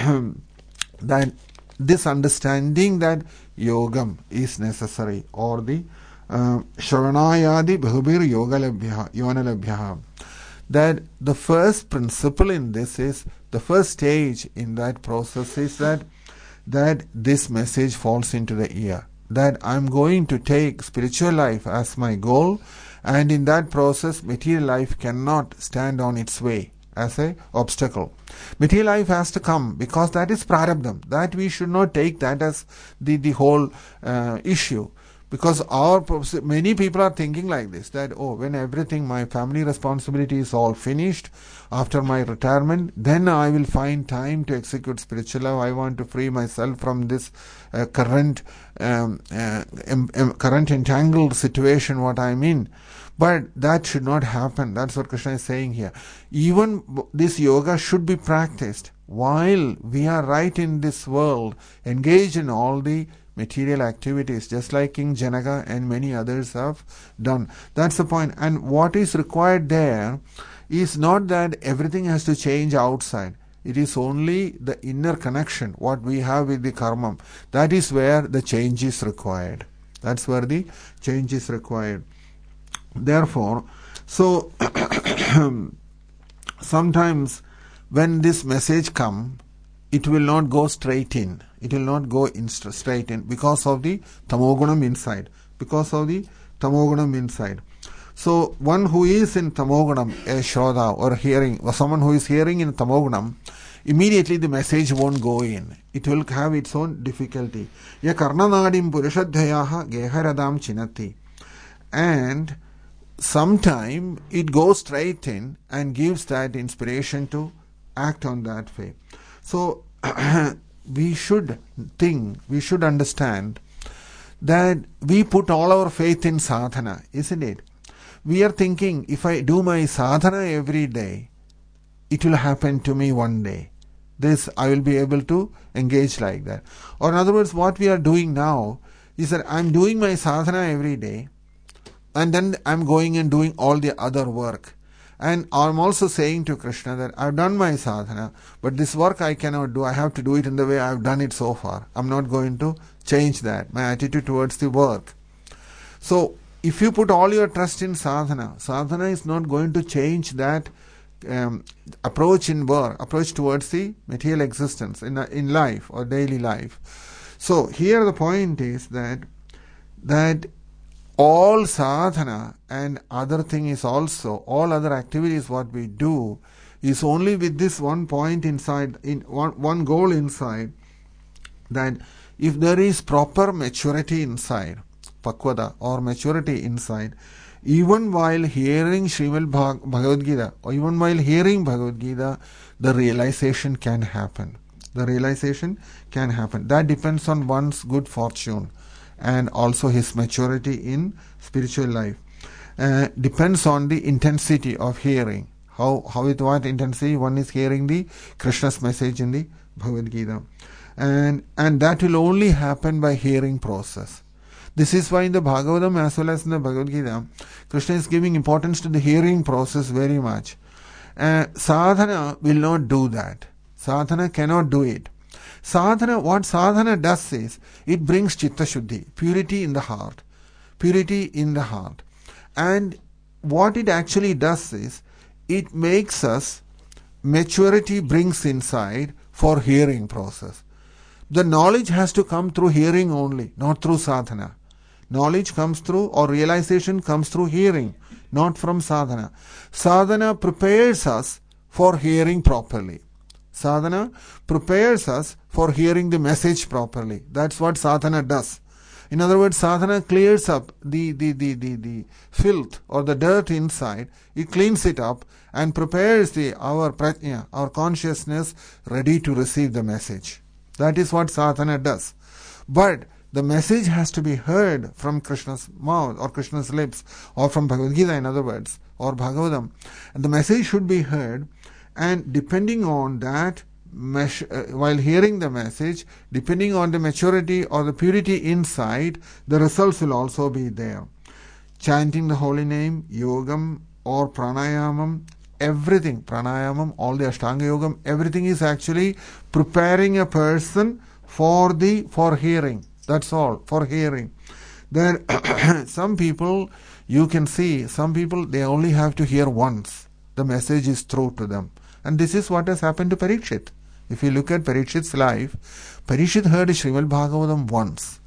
S2: that this understanding that Yogam is necessary, or the uh, Shravanayadi Bahubir Yoga Labhya, Yona Labhya. That the first principle in this is, the first stage in that process is that, that this message falls into the ear. That I'm going to take spiritual life as my goal, and in that process, material life cannot stand on its way as a obstacle. Material life has to come because that is prarabdham. That we should not take that as the, the whole uh, issue. Because our many people are thinking like this, that oh, when everything, my family responsibility is all finished, after my retirement, then I will find time to execute spiritual life. I want to free myself from this uh, current um, uh, um, um, current entangled situation what I'm in. But that should not happen. That's what Krishna is saying here. Even this yoga should be practiced while we are right in this world, engaged in all the material activities, just like King Janaka and many others have done. That's the point. And what is required there is not that everything has to change outside. It is only the inner connection, what we have with the karma. That is where the change is required. That's where the change is required. Therefore, so sometimes when this message comes, it will not go straight in. It will not go in straight in because of the tamogunam inside. Because of the tamogunam inside. So one who is in tamogunam, a shroda or hearing, or someone who is hearing in tamogunam, immediately the message won't go in. It will have its own difficulty. Ya karnanadim purishadhyaha geharadam chinati. And sometime it goes straight in and gives that inspiration to act on that way. So we should think, we should understand that we put all our faith in sadhana, isn't it? we are thinking, if I do my sadhana every day, it will happen to me one day. This, I will be able to engage like that. Or in other words, what we are doing now is that I'm doing my sadhana every day, and then I'm going and doing all the other work. And I'm also saying to Krishna that I've done my sadhana, but this work I cannot do. I have to do it in the way I've done it so far. I'm not going to change that, my attitude towards the work. So, if you put all your trust in sadhana, sadhana is not going to change that um, approach in work, approach towards the material existence in, in life or daily life. So, here the point is that that all sadhana and other thing is also, all other activities what we do is only with this one point inside, in one, one goal inside, that if there is proper maturity inside, pakvada or maturity inside, even while hearing Srimad Bhagavad Gita, or even while hearing Bhagavad Gita, the realization can happen. The realization can happen. That depends on one's good fortune and also his maturity in spiritual life. Uh, depends on the intensity of hearing. How, how with what intensity one is hearing the Krishna's message in the Bhagavad Gita. And, and that will only happen by hearing process. This is why in the Bhagavatam as well as in the Bhagavad Gita, Krishna is giving importance to the hearing process very much. Uh, sadhana will not do that. Sadhana cannot do it. Sadhana, what sadhana does is, it brings chitta shuddhi, purity in the heart. Purity in the heart. And what it actually does is, it makes us, maturity brings inside for hearing process. The knowledge has to come through hearing only, not through sadhana. Knowledge comes through, or realization comes through hearing, not from sadhana. Sadhana prepares us for hearing properly. Sadhana prepares us for hearing the message properly. That's what sadhana does. In other words, sadhana clears up the, the, the, the, the filth or the dirt inside. It cleans it up and prepares the our prajna, our consciousness, ready to receive the message. That is what sadhana does. But the message has to be heard from Krishna's mouth or Krishna's lips, or from Bhagavad Gita in other words, or Bhagavatam. And the message should be heard, and depending on that, mesh, uh, while hearing the message, depending on the maturity or the purity inside, the results will also be there. Chanting the holy name, yogam or pranayamam, everything, pranayamam, all the Ashtanga yogam, everything is actually preparing a person for the for hearing. That's all, for hearing. There, some people, you can see, some people, they only have to hear once. The message is through to them. And this is what has happened to Parikshit. If you look at Parikshit's life, Parikshit heard Srimad Bhagavatam once.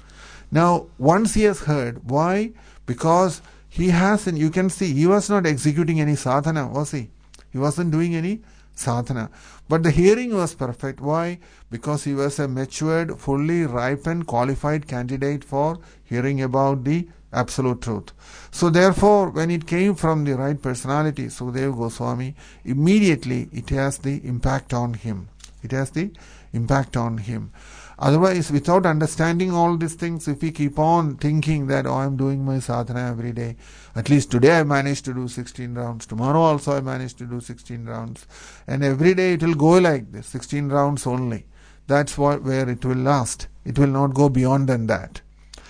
S2: Now, once he has heard, why? Because he has, and you can see, he was not executing any sadhana, was he? He wasn't doing any sadhana. But the hearing was perfect. Why? Because he was a matured, fully ripened, qualified candidate for hearing about the absolute truth. So therefore, when it came from the right personality, Sukadeva Goswami, immediately it has the impact on him. It has the impact on him. Otherwise, without understanding all these things, if we keep on thinking that, oh, I'm doing my sadhana every day, at least today I managed to do sixteen rounds, tomorrow also I managed to do sixteen rounds, and every day it will go like this, sixteen rounds only. That's what where it will last. It will not go beyond than that.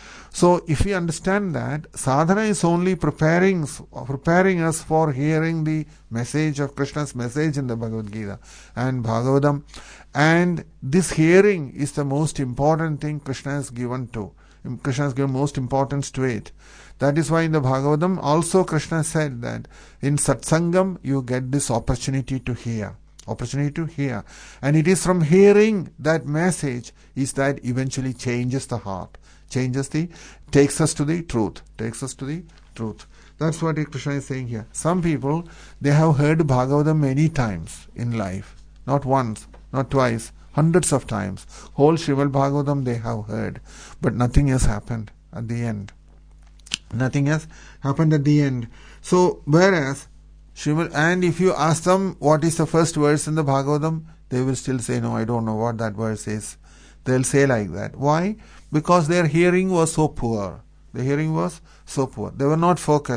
S2: So, if we understand that, sadhana is only preparing, preparing us for hearing the message of Krishna's message in the Bhagavad Gita and Bhagavatam. And this hearing is the most important thing Krishna has given to. Krishna has given most importance to it. That is why in the Bhagavatam also Krishna said that in Satsangam you get this opportunity to hear. Opportunity to hear. And it is from hearing that message is that eventually changes the heart. Changes the, takes us to the truth. Takes us to the truth. That's what Krishna is saying here. Some people, they have heard Bhagavatam many times in life. Not once, not twice, hundreds of times. Whole Srimad Bhagavatam they have heard. But nothing has happened at the end. Nothing has happened at the end. So, whereas, Srimad, and if you ask them what is the first verse in the Bhagavatam, they will still say, no, I don't know what that verse is. They'll say like that. Why? Because their hearing was so poor. The hearing was so poor. They were not focused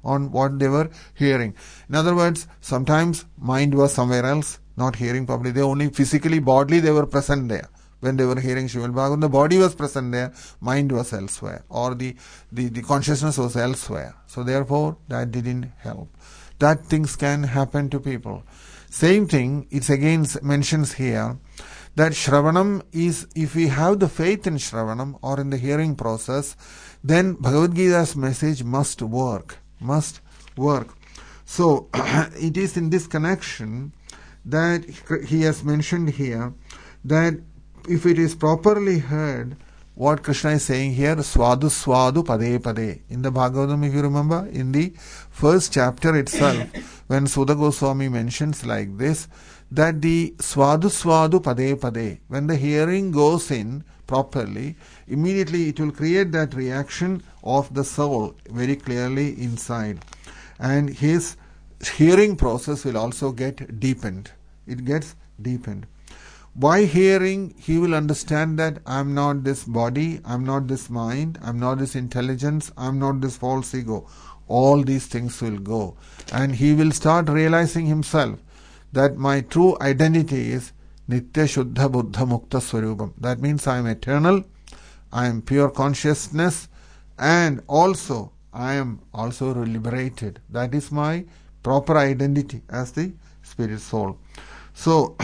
S2: on what they were hearing. In other words, sometimes mind was somewhere else, not hearing properly. They only physically, bodily, they were present there. When they were hearing Srimad Bhagavatam, the body was present there, mind was elsewhere, or the, the, the consciousness was elsewhere. So therefore, that didn't help. That things can happen to people. Same thing, it's again mentions here, that Shravanam is, if we have the faith in Shravanam or in the hearing process, then Bhagavad Gita's message must work, must work. So, it is in this connection that he has mentioned here that if it is properly heard, what Krishna is saying here, Swadu Swadu Pade Pade. In the Bhagavatam, if you remember, in the first chapter itself, when Sudha Goswami mentions like this, that the Swadu Swadu Pade Pade, when the hearing goes in properly, immediately it will create that reaction of the soul very clearly inside. And his hearing process will also get deepened. It gets deepened. By hearing, he will understand that I am not this body, I am not this mind, I am not this intelligence, I am not this false ego. All these things will go. And he will start realizing himself that my true identity is Nitya Shuddha Buddha Mukta Swarupam. That means I am eternal, I am pure consciousness, and also I am also liberated. That is my proper identity as the spirit soul. So,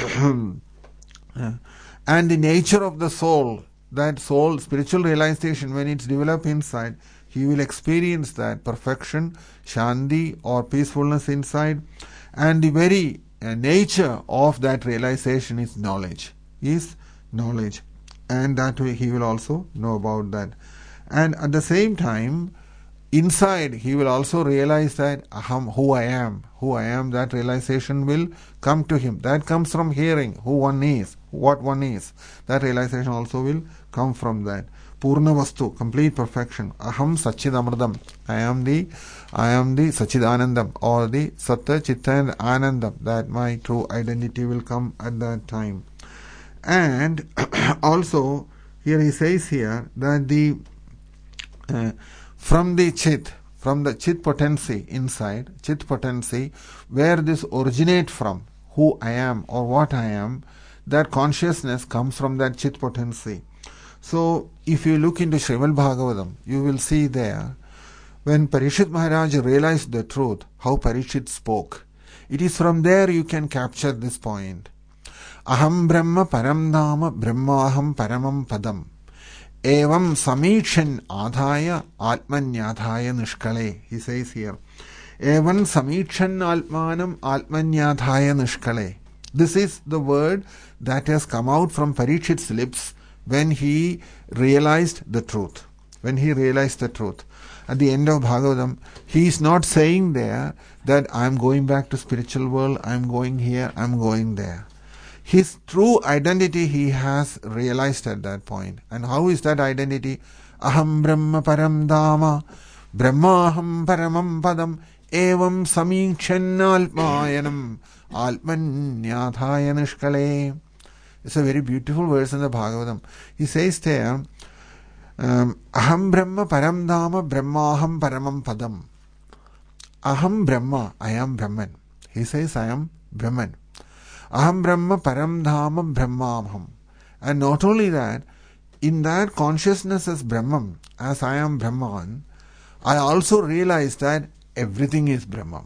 S2: and the nature of the soul, that soul, spiritual realization, when it's developed inside, he will experience that perfection, shanti or peacefulness inside. And the very uh, nature of that realization is knowledge, is knowledge. And that way he will also know about that. And at the same time, inside he will also realize that aham, who I am, who I am, that realization will come to him. That comes from hearing who one is, what one is. That realization also will come from that. Purna Vastu, complete perfection. Aham Satchidamridam. I am the I am the Satchidanandam, or the Satta Chitta and Anandam. That my true identity will come at that time. And also here he says here that the uh, from the Chit, from the Chit potency inside, Chit potency, where this originates from, who I am or what I am, that consciousness comes from that Chit potency. So, if you look into Srimad Bhagavatam, you will see there, when Parikshit Maharaj realized the truth, how Parikshit spoke. It is from there you can capture this point. Aham Brahma Param Dhamma Brahmaham Paramam Padam. Evam Samikshan Adhaya Atmanyadhaya Nishkale. He says here. Evam Samikshan Atmanam Atmanyadhaya Nishkale. This is the word that has come out from Parikshit's lips when he realized the truth. When he realized the truth. At the end of Bhagavatam, he is not saying there that I am going back to spiritual world, I am going here, I am going there. His true identity he has realized at that point. And how is that identity? Aham Brahma Param Dhamma Brahmaham Paramam Padam Evam Samikshan Almayanam Almanyadhaya Nishkale. It's a very beautiful verse in the Bhagavatam. He says there, um, Aham Brahma Param Dhamma Brahmaham Paramam Padam. Aham Brahma, I am Brahman. He says I am Brahman. Aham Brahma Param Dhamma Brahmaham. And not only that, in that consciousness as Brahman, as I am Brahman, I also realize that everything is Brahman.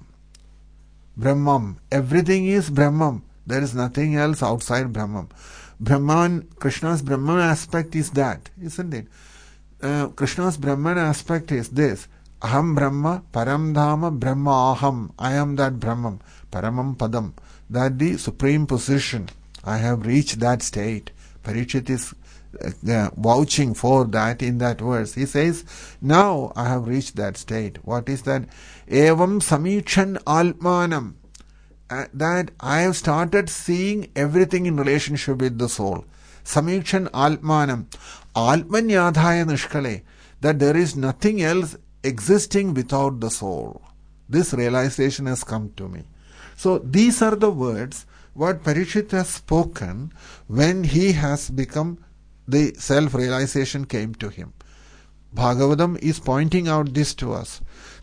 S2: Brahman, everything is Brahman. There is nothing else outside Brahman. Brahman, Krishna's Brahman aspect is that, isn't it? Uh, Krishna's Brahman aspect is this. Aham Brahma, Param Dhamma, Brahma Aham. I am that Brahman. Paramam Padam. That the supreme position. I have reached that state. Parikshit is uh, vouching for that in that verse. He says, now I have reached that state. What is that? Evam Samikshan Almanam. Uh, that I have started seeing everything in relationship with the soul. Samikshan Almanam. Almanyadhaya Nishkale. That there is nothing else existing without the soul. This realization has come to me. So these are the words what Parikshit has spoken when he has become, the self-realization came to him. Bhagavatam is pointing out this to us,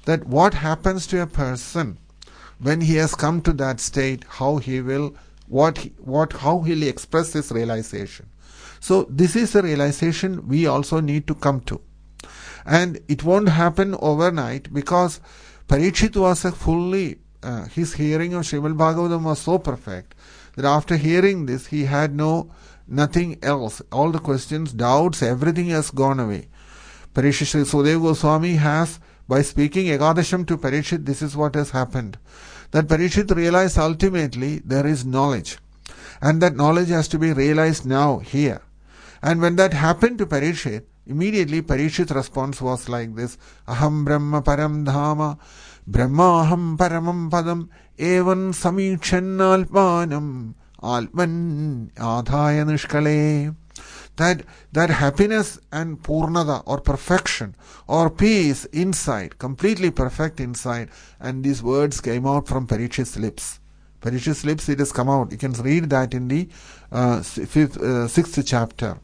S2: that what happens to a person when he has come to that state, how he will, what, he, what, how he will express his realization. So this is a realization we also need to come to. And it won't happen overnight, because Parikshit was a fully, uh, his hearing of Srimad Bhagavatam was so perfect that after hearing this, he had no, nothing else. All the questions, doubts, everything has gone away. Parikshit, Sri Sudeva Goswami has, by speaking Ekadasham to Parikshit, this is what has happened. That Parikshit realized ultimately there is knowledge. And that knowledge has to be realized now, here. And when that happened to Parikshit, immediately Parikshit's response was like this: Aham Brahma Param Dhama, Brahma Aham Paramam Padam, Evan Samichan Alpanam, Alpan Adhaya Nishkale. That, that happiness and Purnada or perfection or peace inside, completely perfect inside, and these words came out from Parikshit's lips. Parikshit's lips, it has come out. You can read that in the uh, fifth, uh, sixth chapter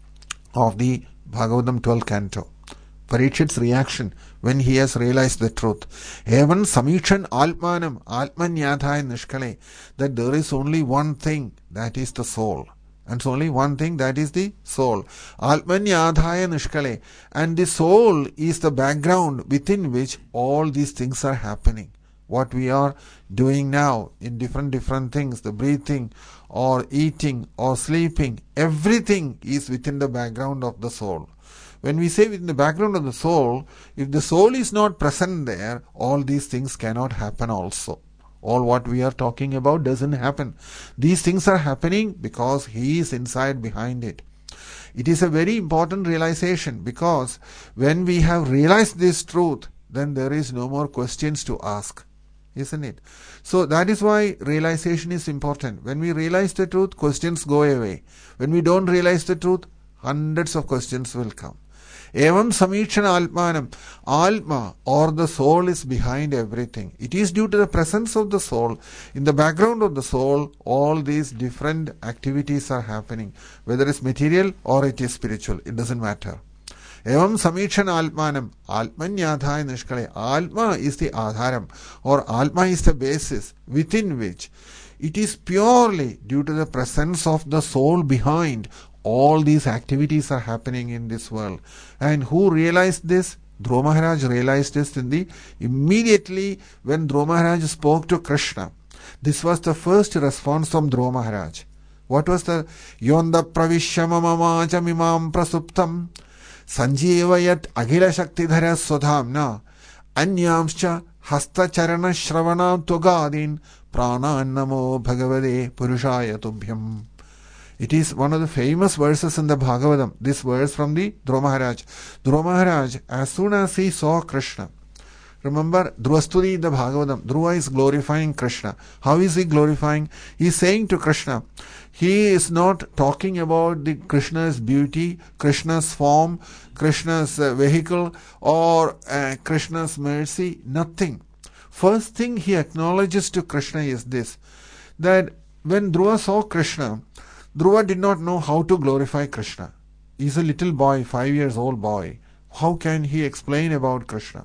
S2: of the Bhagavatam twelfth canto. Parikshit's reaction when he has realized the truth. Evan Samichan Alpanam, Alman Yadhaya Nishkale, that there is only one thing, that is the soul. And so only one thing, that is the soul. Alman Yadhaya Nishkale. And the soul is the background within which all these things are happening. What we are doing now in different different things, the breathing or eating or sleeping, everything is within the background of the soul. When we say within the background of the soul, if the soul is not present there, all these things cannot happen also. All what we are talking about doesn't happen. These things are happening because he is inside behind it. It is a very important realization, because when we have realized this truth, then there is no more questions to ask. Isn't it? So that is why realization is important. When we realize the truth, questions go away. When we don't realize the truth, hundreds of questions will come. Evam Samichan Alpanam. Alma, or the soul, is behind everything. It is due to the presence of the soul. In the background of the soul, all these different activities are happening. Whether it's material or it is spiritual, it doesn't matter. Evam Samichan Alpanam, Alman Yadhaya Nishkale. Alma is the Adharam, or Alma is the basis within which it is purely due to the presence of the soul behind all these activities are happening in this world. And who realized this? Dhruva Maharaj realized this in the immediately when Dhruva Maharaj spoke to Krishna. This was the first response from Dhruva Maharaj. What was the Yonda Pravishya Mamamaja Mimam Prasuptam Sanjeevayat Aghila Shaktidhara Swadhamna Anyamscha Hasta Charana Shravana Togadin Prana Namo Bhagavade Purushaya Tubhyam. It is one of the famous verses in the Bhagavatam. This verse from the Dhruva Maharaj. Dhruva Maharaj, as soon as he saw Krishna, remember Dhruvasturi in the Bhagavatam, Dhruva is glorifying Krishna. How is he glorifying? He is saying to Krishna, he is not talking about the Krishna's beauty, Krishna's form, Krishna's uh, vehicle, or uh, Krishna's mercy, nothing. First thing he acknowledges to Krishna is this, that when Dhruva saw Krishna, Dhruva did not know how to glorify Krishna. He is a little boy, five years old boy. How can he explain about Krishna?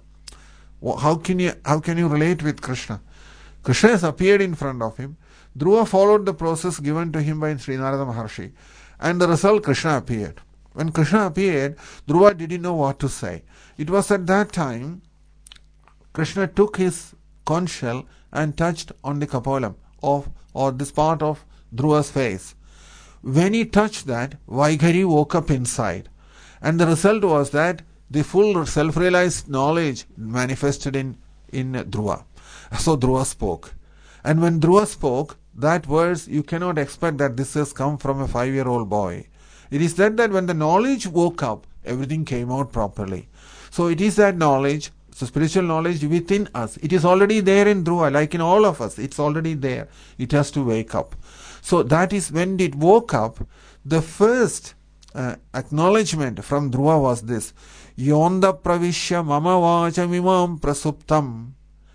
S2: How can you, how can you relate with Krishna? Krishna has appeared in front of him. Dhruva followed the process given to him by Sri Narada Maharshi. And the result, Krishna appeared. When Krishna appeared, Dhruva didn't know what to say. It was at that time, Krishna took his conch shell and touched on the kapolam of, or this part of Dhruva's face. When he touched that, Vaikhari woke up inside. And the result was that the full self-realized knowledge manifested in, in Dhruva. So Dhruva spoke. And when Dhruva spoke, that words, you cannot expect that this has come from a five-year-old boy. It is said that when the knowledge woke up, everything came out properly. So it is that knowledge, so spiritual knowledge within us. It is already there in Dhruva, like in all of us. It's already there. It has to wake up. So that is when it woke up, the first uh, acknowledgement from Dhruva was this. Yonda pravishya mama vachamimam prasuptam.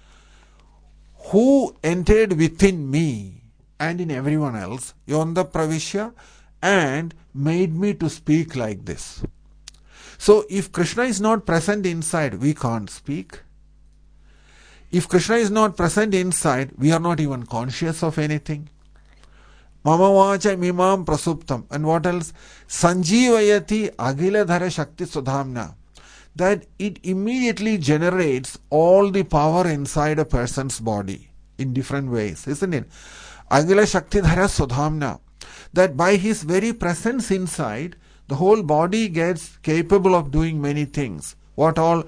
S2: Who entered within me and in everyone else, Yonda pravishya, and made me to speak like this. So if Krishna is not present inside, we can't speak. If Krishna is not present inside, we are not even conscious of anything. Mama vacha mimam prasuptam. And what else? Sanjeevayati agiladhara shakti sudhamna. That it immediately generates all the power inside a person's body in different ways, isn't it? Agila shakti dhara sudhamna. That by his very presence inside, the whole body gets capable of doing many things. What all?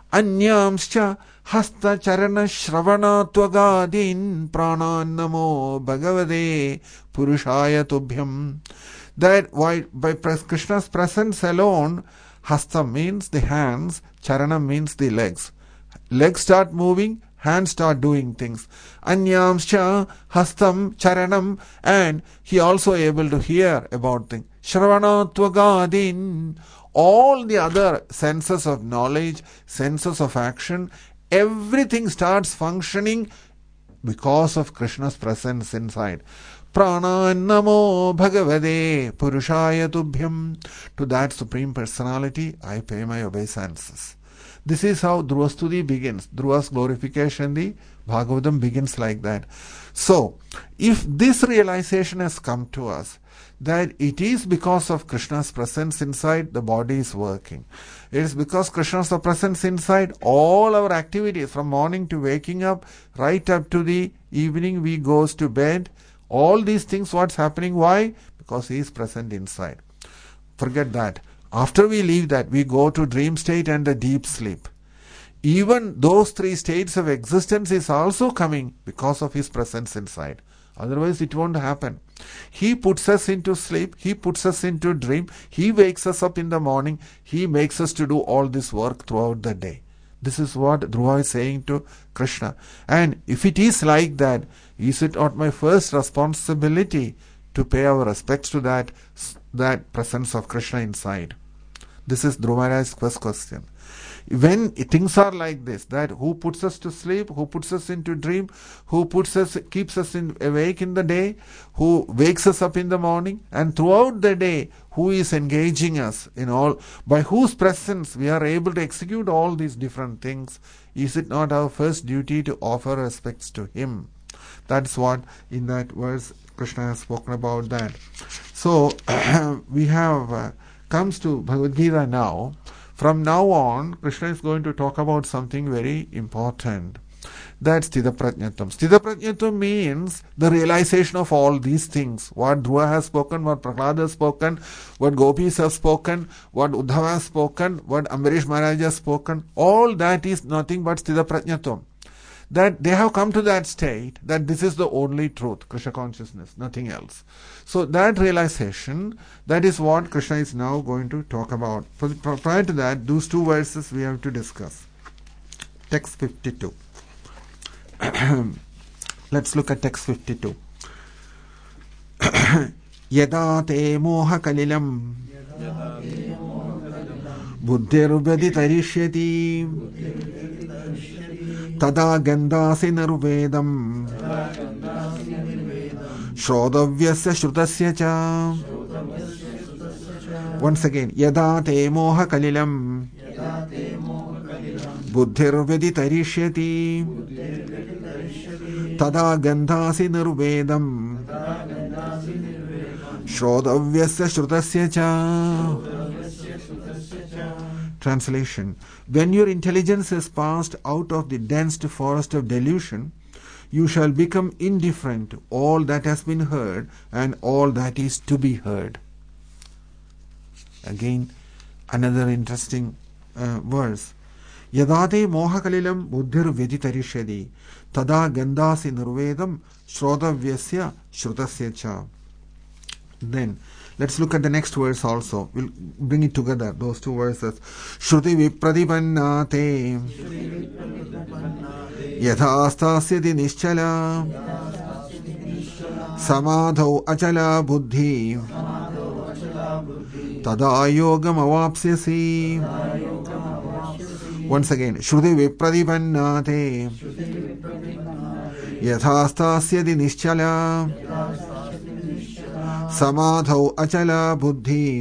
S2: Anyamscha hasta charana shravana tvagadin pranan namo bhagavade purushaya tubhyam. That why by Krishna's presence alone, hasta means the hands, charana means the legs. Legs start moving, hands start doing things. Anyamscha hastam charanam, and he also able to hear about things. Shravana tvagadin. All the other senses of knowledge, senses of action, everything starts functioning because of Krishna's presence inside. Prana namo bhagavade purushaya tubhyam. To that Supreme Personality, I pay my obeisances. This is how Dhruvastuti begins. Dhruva's glorification, the Bhagavatam begins like that. So, if this realization has come to us, that it is because of Krishna's presence inside, the body is working. It is because Krishna's presence inside, all our activities from morning to waking up, right up to the evening we goes to bed, all these things, what's happening? Why? Because he is present inside. Forget that. After we leave that, we go to dream state and the deep sleep. Even those three states of existence is also coming because of his presence inside. Otherwise it won't happen. He puts us into sleep, he puts us into dream, he wakes us up in the morning, he makes us to do all this work throughout the day. This is what Dhruva is saying to Krishna. And if it is like that, is it not my first responsibility to pay our respects to that, that presence of Krishna inside? This is Dhruva Maharaj's first question. When things are like this, that who puts us to sleep, who puts us into dream, who puts us, keeps us in, awake in the day, who wakes us up in the morning, and throughout the day, who is engaging us in all, by whose presence we are able to execute all these different things, is it not our first duty to offer respects to him? That's what in that verse Krishna has spoken about that. So we have uh, comes to Bhagavad Gita now. From now on, Krishna is going to talk about something very important. That's Sthita Prajnatam. Sthita Prajnatam means the realization of all these things. What Dhruva has spoken, what Prahlada has spoken, what Gopis have spoken, what Uddhava has spoken, what Ambarish Maharaj has spoken. All that is nothing but Sthita Prajnatam. That they have come to that state that this is the only truth, Krishna consciousness, nothing else. So that realization, that is what Krishna is now going to talk about. Prior to that, those two verses we have to discuss. Text fifty-two. Let's look at text fifty-two. Yada te moha kalilam buddhirubhadi tarishyati tada gandasi narvedam shrodavyasya shrutasya cha. Once again, yada te moha kalilam buddhirvyadi tarishyati tada gandasi narvedam shrodavyasya shrutasya cha. Translation. When your intelligence has passed out of the dense forest of delusion, you shall become indifferent to all that has been heard and all that is to be heard. Again, another interesting uh, verse. Yadate moha kalilam buddhir vyaditarishyadi tada gandasi nirvedam shrodavyasya shrutasya cha. Then, let's look at the next verse also. We'll bring it together, those two verses. Shruti vipradipannate yathastasyati nischala samadhau achala buddhi tada yogam avapsyasi. Once again, Shruti vipradipannate yathastasyati nischala samadhau achala buddhi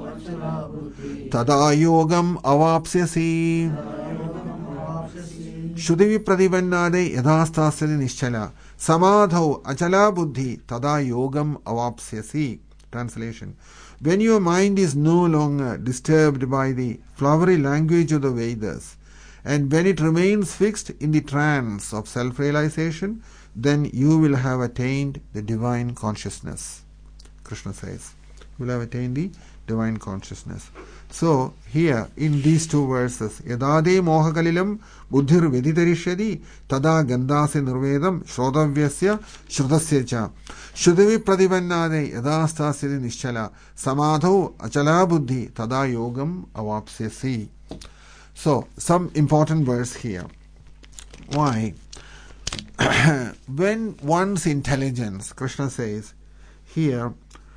S2: tada yogam avapsyasi. Shudivi pradivannade yadastasali nischala samadhau achala buddhi tada yogam avapsyasi. Translation. When your mind is no longer disturbed by the flowery language of the Vedas, and when it remains fixed in the trance of self-realization, then you will have attained the divine consciousness. Krishna says, you will have attained the divine consciousness. So, here in these two verses, Yadade mohakalilam buddhir veditarishyadi tada gandase nirvedam shrodavyasya shrudasya cha shrudavi pradivannade yadastasya nischala samadho achala buddhi tada yogam avapsyasi. So, some important verse here. Why? When one's intelligence, Krishna says here,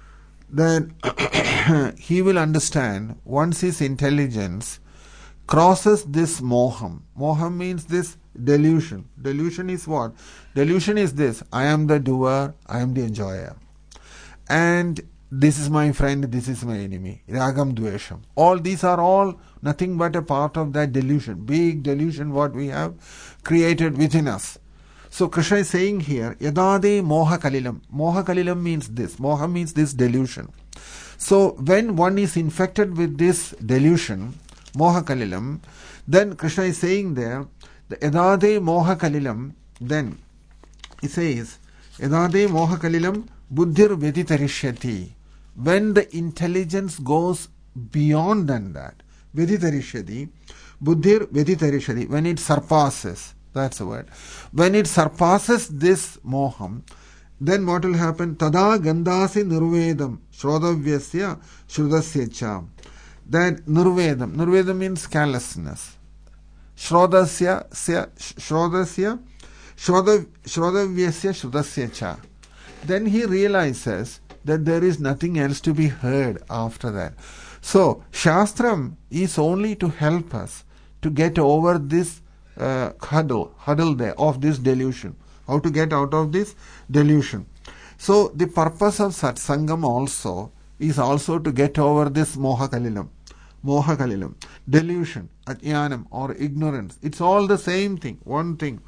S2: that he will understand once his intelligence crosses this moham. Moham means this delusion. Delusion is what? Delusion is this: I am the doer, I am the enjoyer. And this is my friend, this is my enemy. Ragam dvesham. All these are all nothing but a part of that delusion. Big delusion what we have created within us. So Krishna is saying here, Yadade moha kalilam. Moha kalilam means this. Moha means this delusion. So when one is infected with this delusion, moha kalilam, then Krishna is saying there, the Yadade moha kalilam, then he says, Yadade moha kalilam buddhir veditarishyati. When the intelligence goes beyond than that, veditarishyati, buddhir veditarishyati, when it surpasses, that's the word. When it surpasses this moham, then what will happen? Tada gandasi nirvedam shrodavyasya shrudasya cha. That nirvedam, nirvedam means carelessness. Shrodasya, shrodasya, shrodavyasya shrudasya cha. Then he realizes that there is nothing else to be heard after that. So, Shastram is only to help us to get over this Uh, huddle, huddle there of this delusion. How to get out of this delusion. So the purpose of satsangam also is also to get over this moha kalilam. Moha kalilam. Delusion, ajnanam or ignorance. It's all the same thing, one thing.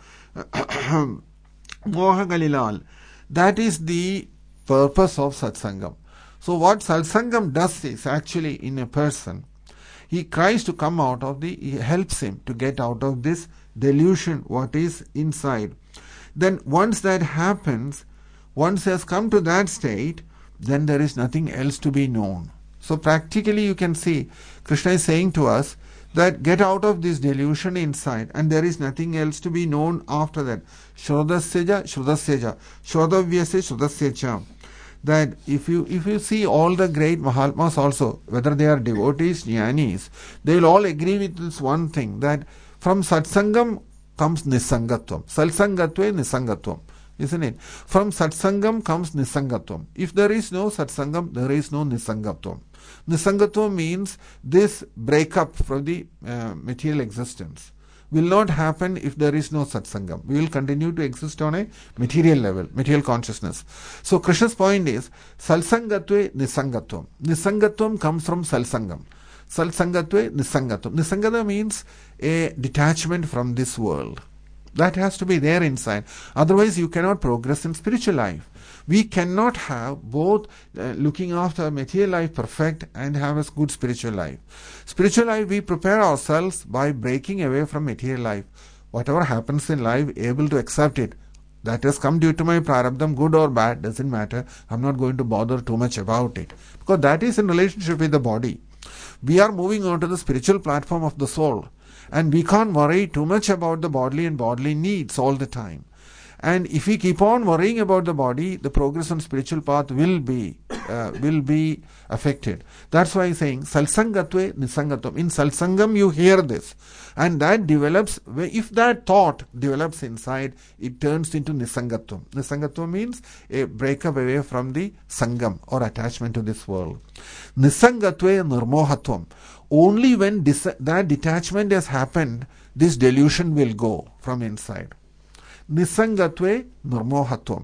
S2: Moha kalilal. That is the purpose of satsangam. So what satsangam does is actually in a person, he tries to come out of the, he helps him to get out of this delusion, what is inside. Then once that happens, once he has come to that state, then there is nothing else to be known. So practically you can see, Krishna is saying to us that get out of this delusion inside and there is nothing else to be known after that. Shrodasya Shrudasya Shrodavyasya Shrudasya. That if you if you see all the great Mahatmas also, whether they are devotees, jnanis, they will all agree with this one thing, that from satsangam comes nisangatvam. Salsangatve nisangatvam. Isn't it? From satsangam comes nisangatvam. If there is no satsangam, there is no nisangatvam. Nisangatvam means this breakup from the uh, material existence will not happen if there is no satsangam. We will continue to exist on a material level, material consciousness. So Krishna's point is, salsangatve nisangatvam. Nisangatvam comes from salsangam. Salsangatve nisangatvam. Nisangata means a detachment from this world. That has to be there inside. Otherwise you cannot progress in spiritual life. We cannot have both uh, looking after material life perfect and have a good spiritual life. Spiritual life, we prepare ourselves by breaking away from material life. Whatever happens in life, able to accept it. That has come due to my prarabdham, good or bad, doesn't matter. I'm not going to bother too much about it. Because that is in relationship with the body. We are moving on to the spiritual platform of the soul. And we can't worry too much about the bodily and bodily needs all the time. And if we keep on worrying about the body, the progress on spiritual path will be uh, will be affected. That's why he's saying salsangatve nisangatvam. In salsangam you hear this, and that develops. If that thought develops inside, it turns into nisangatvam. Nisangatvam means a breakup away from the sangam or attachment to this world. Nisangatve nirmohatvam. Only when dis- that detachment has happened, this delusion will go from inside. Nisangatve nirmohatvam.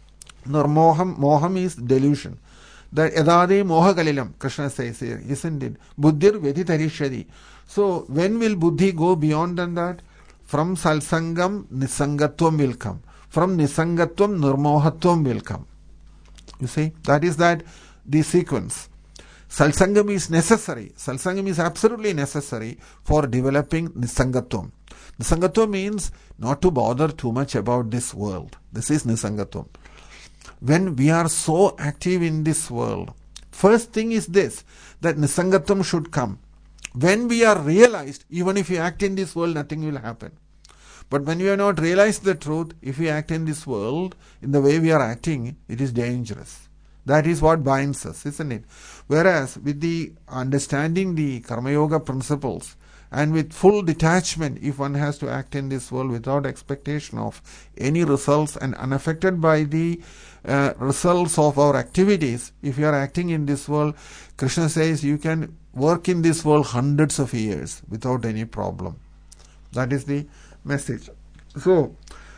S2: Nirmoham, moham is delusion. The edade moha kalilam, Krishna says here, isn't it? Buddhir veditarishyati. So when will buddhi go beyond than that? From Salsangam, Nisangatvam will come. From Nisangatvam, Nirmohatvam will come. You see, that is that the sequence. Salsangam is necessary. Salsangam is absolutely necessary for developing Nisangatvam. Nisangatvam means not to bother too much about this world. This is Nisangatvam. When we are so active in this world, first thing is this, that Nisangatvam should come. When we are realized, even if you act in this world, nothing will happen. But when we have not realized the truth, if we act in this world, in the way we are acting, it is dangerous. That is what binds us, isn't it? Whereas with the understanding the Karma Yoga principles and with full detachment, if one has to act in this world without expectation of any results and unaffected by the uh, results of our activities, if you are acting in this world, Krishna says you can work in this world hundreds of years without any problem. That is the message. So,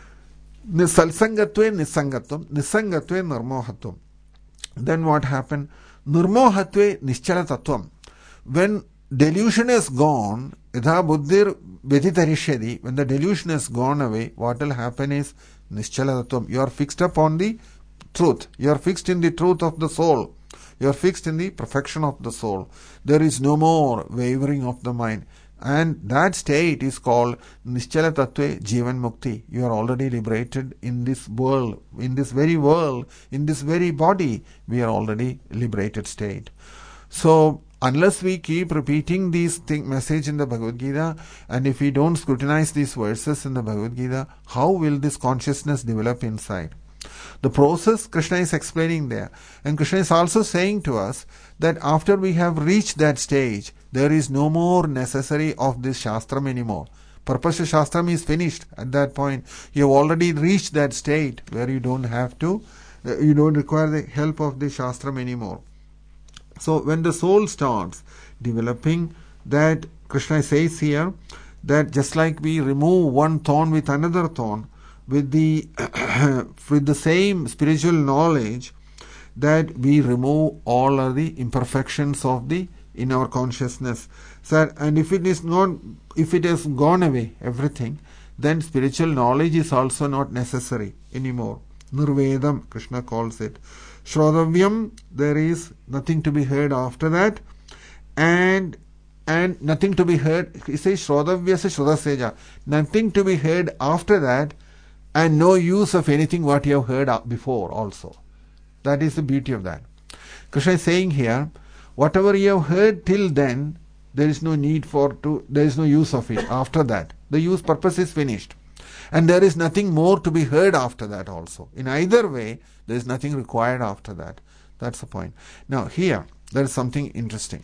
S2: Salsangatve Nisangatvam, Nisangatve Nirmohatvam. Then what happened? Nirmohatve Nischala Tattvam. When delusion is gone, Yatha Buddhir Vyatitarishyadi, when the delusion is gone away, what will happen is Nischala Tattvam. You are fixed upon the truth. You are fixed in the truth of the soul. You are fixed in the perfection of the soul. There is no more wavering of the mind. And that state is called Nischala Tattve Jivan Mukti. You are already liberated in this world, in this very world, in this very body. We are already liberated state. So, unless we keep repeating these thing, message in the Bhagavad Gita, and if we don't scrutinize these verses in the Bhagavad Gita, how will this consciousness develop inside? The process Krishna is explaining there. And Krishna is also saying to us that after we have reached that stage, there is no more necessary of this Shastram anymore. Purpose of Shastram is finished at that point. You have already reached that state where you don't have to, uh, you don't require the help of the Shastram anymore. So when the soul starts developing that, Krishna says here that just like we remove one thorn with another thorn, with the with the same spiritual knowledge, that we remove all of the imperfections of the in our consciousness. So, and if it is not, if it has gone away, everything, then spiritual knowledge is also not necessary anymore. Nirvedam, Krishna calls it. Shrodavyam, there is nothing to be heard after that, and and nothing to be heard. He says Shrodavyasa Shrodaseja, nothing to be heard after that, and no use of anything what you have heard before also. That is the beauty of that. Krishna is saying here, whatever you have heard till then, there is no need for to, there is no use of it after that. The use purpose is finished. And there is nothing more to be heard after that also. In either way, there is nothing required after that. That's the point. Now here, there is something interesting.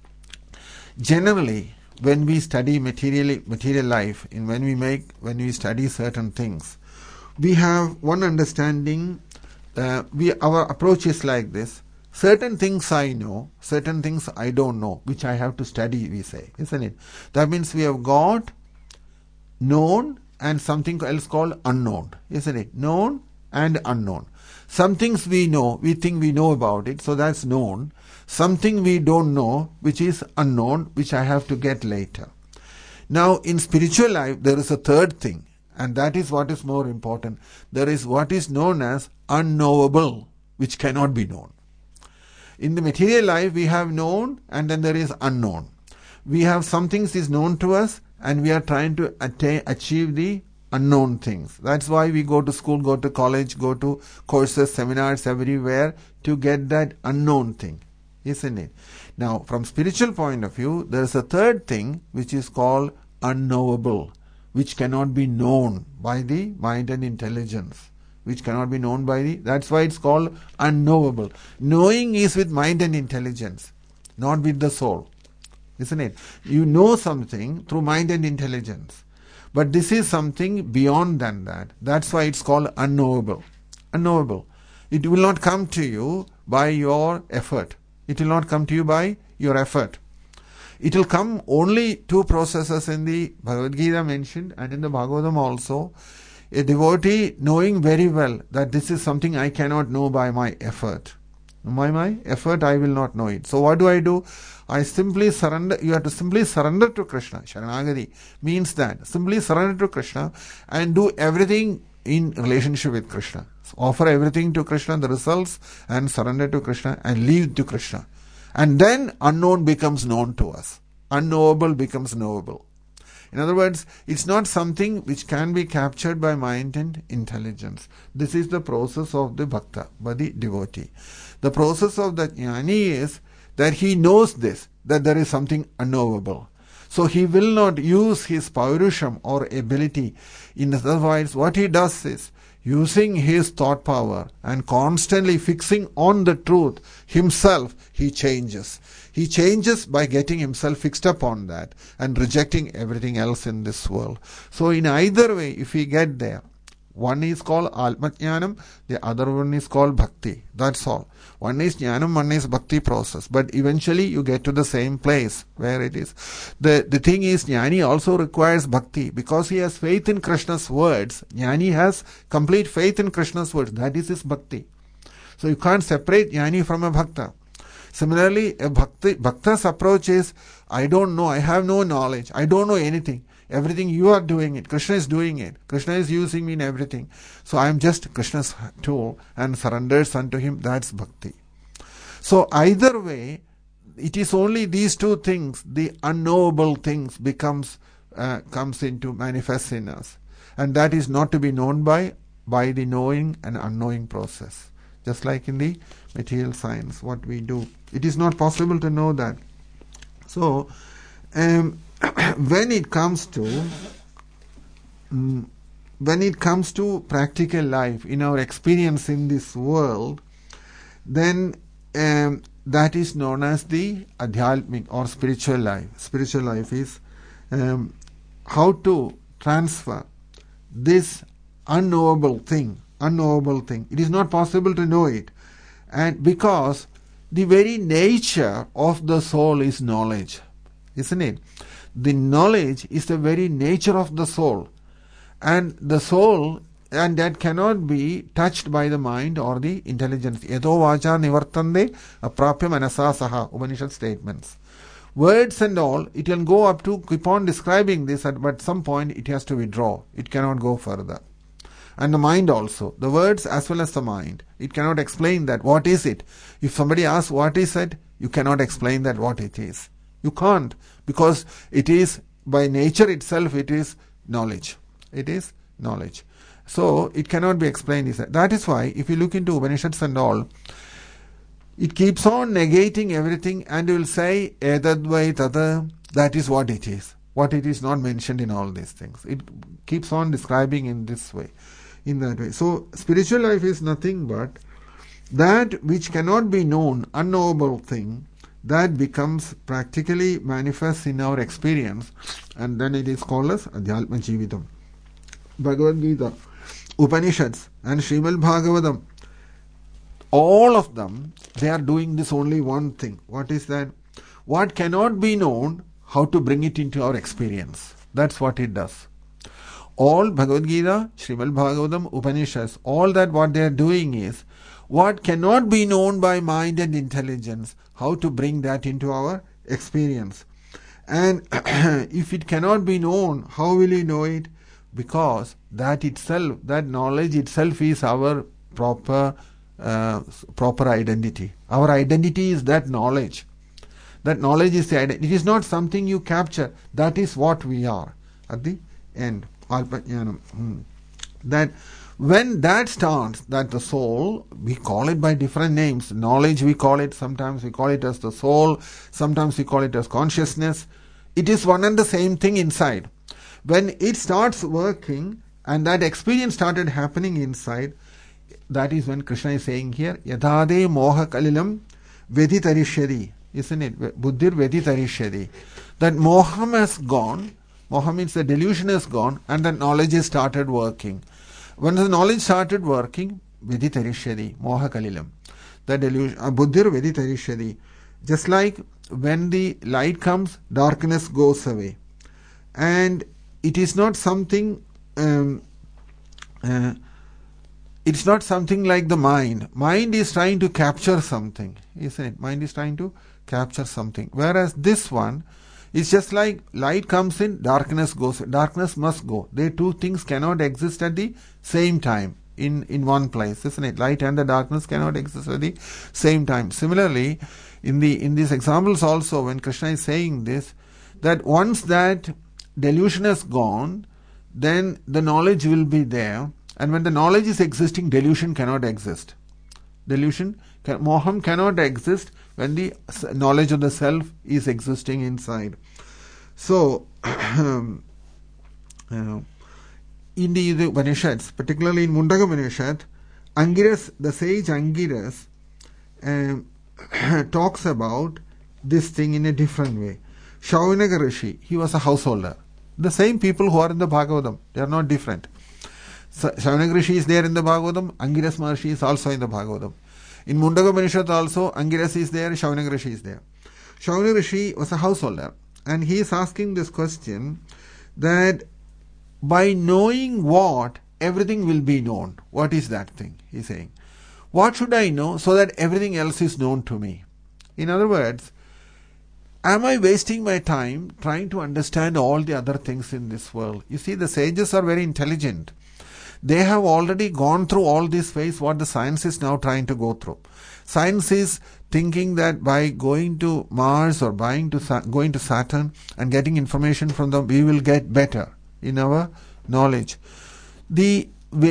S2: Generally, when we study material, material life, in when we make, when we study certain things, we have one understanding. Uh, we our approach is like this. Certain things I know, certain things I don't know, which I have to study, we say, isn't it? That means we have got known and something else called unknown, isn't it? Known and unknown. Some things we know, we think we know about it, so that's known. Something we don't know, which is unknown, which I have to get later. Now, in spiritual life, there is a third thing, and that is what is more important. There is what is known as unknowable, which cannot be known. In the material life, we have known and then there is unknown. We have some things is known to us and we are trying to attain, achieve the unknown things. That's why we go to school, go to college, go to courses, seminars everywhere to get that unknown thing, isn't it? Now, from spiritual point of view, there is a third thing which is called unknowable, which cannot be known by the mind and intelligence. Which cannot be known by the, that's why it's called unknowable. Knowing is with mind and intelligence, not with the soul. Isn't it? You know something through mind and intelligence. But this is something beyond than that. That's why it's called unknowable. Unknowable. It will not come to you by your effort. It will not come to you by your effort. It will come only two processes in the Bhagavad Gita mentioned and in the Bhagavatam also. A devotee knowing very well that this is something I cannot know by my effort. by my effort I will not know it. So what do I do? I simply surrender. You have to simply surrender to Krishna. Sharanagati means that. Simply surrender to Krishna and do everything in relationship with Krishna. So offer everything to Krishna, the results, and surrender to Krishna and leave to Krishna. And then unknown becomes known to us. Unknowable becomes knowable. In other words, it's not something which can be captured by mind and intelligence. This is the process of the bhakta, by the devotee. The process of the jnani is that he knows this, that there is something unknowable. So he will not use his paurusham or ability. In other words, what he does is, using his thought power and constantly fixing on the truth himself, he changes. He changes by getting himself fixed up on that and rejecting everything else in this world. So in either way, if we get there, one is called Atmajnanam, the other one is called Bhakti. That's all. One is Jnanam, one is Bhakti process. But eventually you get to the same place where it is. The, the thing is, Jnani also requires Bhakti. Because he has faith in Krishna's words, Jnani has complete faith in Krishna's words. That is his Bhakti. So you can't separate Jnani from a Bhakta. Similarly, a Bhakti, Bhakta's approach is, I don't know, I have no knowledge, I don't know anything. Everything you are doing it. Krishna is doing it. Krishna is using me in everything. So I am just Krishna's tool and surrenders unto him. That's bhakti. So either way, it is only these two things, the unknowable things becomes, uh, comes into manifest in us. And that is not to be known by, by the knowing and unknowing process. Just like in the material science, what we do. It is not possible to know that. So, um, when it comes to um, when it comes to practical life, in our experience in this world, then um, that is known as the adhyalmic or spiritual life. Spiritual life is um, how to transfer this unknowable thing, unknowable thing. It is not possible to know it, and because the very nature of the soul is knowledge, isn't it? The knowledge is the very nature of the soul, and the soul, and that cannot be touched by the mind or the intelligence. Yado vacha nivartande aprapya manasa saha, Upanishad statements. Words and all, it can go up to keep on describing this, but at some point it has to withdraw. It cannot go further. And the mind also, the words as well as the mind, it cannot explain that. What is it? If somebody asks what is it, you cannot explain that what it is. You can't, because it is, by nature itself, it is knowledge. It is knowledge. So, it cannot be explained. That is why, if you look into Upanishads and all, it keeps on negating everything and you will say, Edadvai tada, that is what it is. What it is not mentioned in all these things. It keeps on describing in this way, in that way. So, spiritual life is nothing but that which cannot be known, unknowable thing, that becomes practically manifest in our experience, and then it is called as Adhyalma Jivitam. Bhagavad Gita, Upanishads, and Srimad Bhagavatam, all of them, they are doing this only one thing. What is that? What cannot be known, how to bring it into our experience. That's what it does. All Bhagavad Gita, Srimad Bhagavatam, Upanishads, all that what they are doing is, what cannot be known by mind and intelligence, how to bring that into our experience. And if it cannot be known, how will you know it? Because that itself, that knowledge itself is our proper uh, proper identity. Our identity is that knowledge. That knowledge is the identity. It is not something you capture. That is what we are at the end. That when that starts, that the soul, we call it by different names. Knowledge we call it, sometimes we call it as the soul, sometimes we call it as consciousness. It is one and the same thing inside. When it starts working and that experience started happening inside, that is when Krishna is saying here, Yadade moha kalilam veditarishyadi. Isn't it? Buddhir veditarishyadi. That moham has gone. Moha means the delusion has gone and the knowledge has started working. When the knowledge started working, veditarishyadi, moha kalilam. The delusion, uh, buddhir veditarishyadi. Just like when the light comes, darkness goes away. And it is not something, um, uh, it's not something like the mind. Mind is trying to capture something, isn't it? Mind is trying to capture something. Whereas this one is just like light comes in, darkness goes. Darkness must go. They two things cannot exist at the same time in, in one place, isn't it? Light and the darkness cannot exist at the same time. Similarly, in the in these examples also, when Krishna is saying this, that once that delusion has gone, then the knowledge will be there. And when the knowledge is existing, delusion cannot exist. Delusion, can, moham cannot exist when the knowledge of the self is existing inside. So, um, uh, in the, the Upanishads, particularly in Mundaka Upanishad, Angiras, the sage Angiras, um, talks about this thing in a different way. Shaunaka Rishi, he was a householder. The same people who are in the Bhagavatam, they are not different. So, Shaunaka Rishi is there in the Bhagavatam, Angiras Maharshi is also in the Bhagavatam. In Mundaka Upanishad also, Angiras is there, Shaunaka Rishi is there. Shaunaka Rishi was a householder, and he is asking this question that by knowing what, everything will be known. What is that thing? He is saying. What should I know so that everything else is known to me? In other words, am I wasting my time trying to understand all the other things in this world? You see, the sages are very intelligent. They have already gone through all this phase what the science is now trying to go through. Science is thinking that by going to Mars or buying to going to Saturn and getting information from them, we will get better in our knowledge. The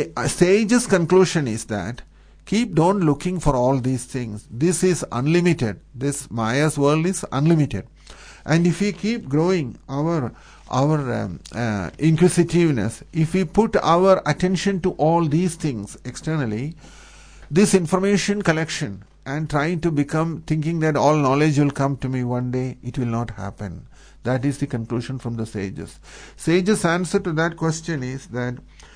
S2: sage's conclusion is that keep on looking for all these things. This is unlimited. This Maya's world is unlimited. And if we keep growing our our um, uh, inquisitiveness, if we put our attention to all these things externally, this information collection and trying to become, thinking that all knowledge will come to me one day, it will not happen. That is the conclusion from the sages. Sages' answer to that question is that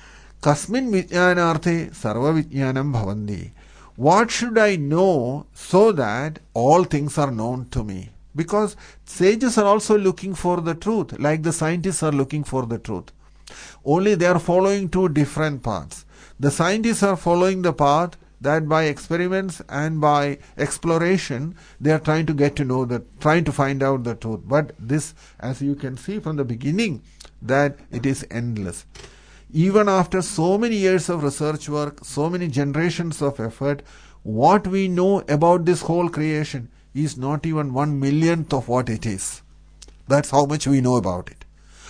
S2: Kasmin vijnanarthe sarva vijnanam bhavandi. What should I know so that all things are known to me? Because sages are also looking for the truth, like the scientists are looking for the truth. Only they are following two different paths. The scientists are following the path that by experiments and by exploration, they are trying to get to know the, trying to find out the truth. But this, as you can see from the beginning, that it is endless. Even after so many years of research work, so many generations of effort, what we know about this whole creation is not even one millionth of what it is. That's how much we know about it.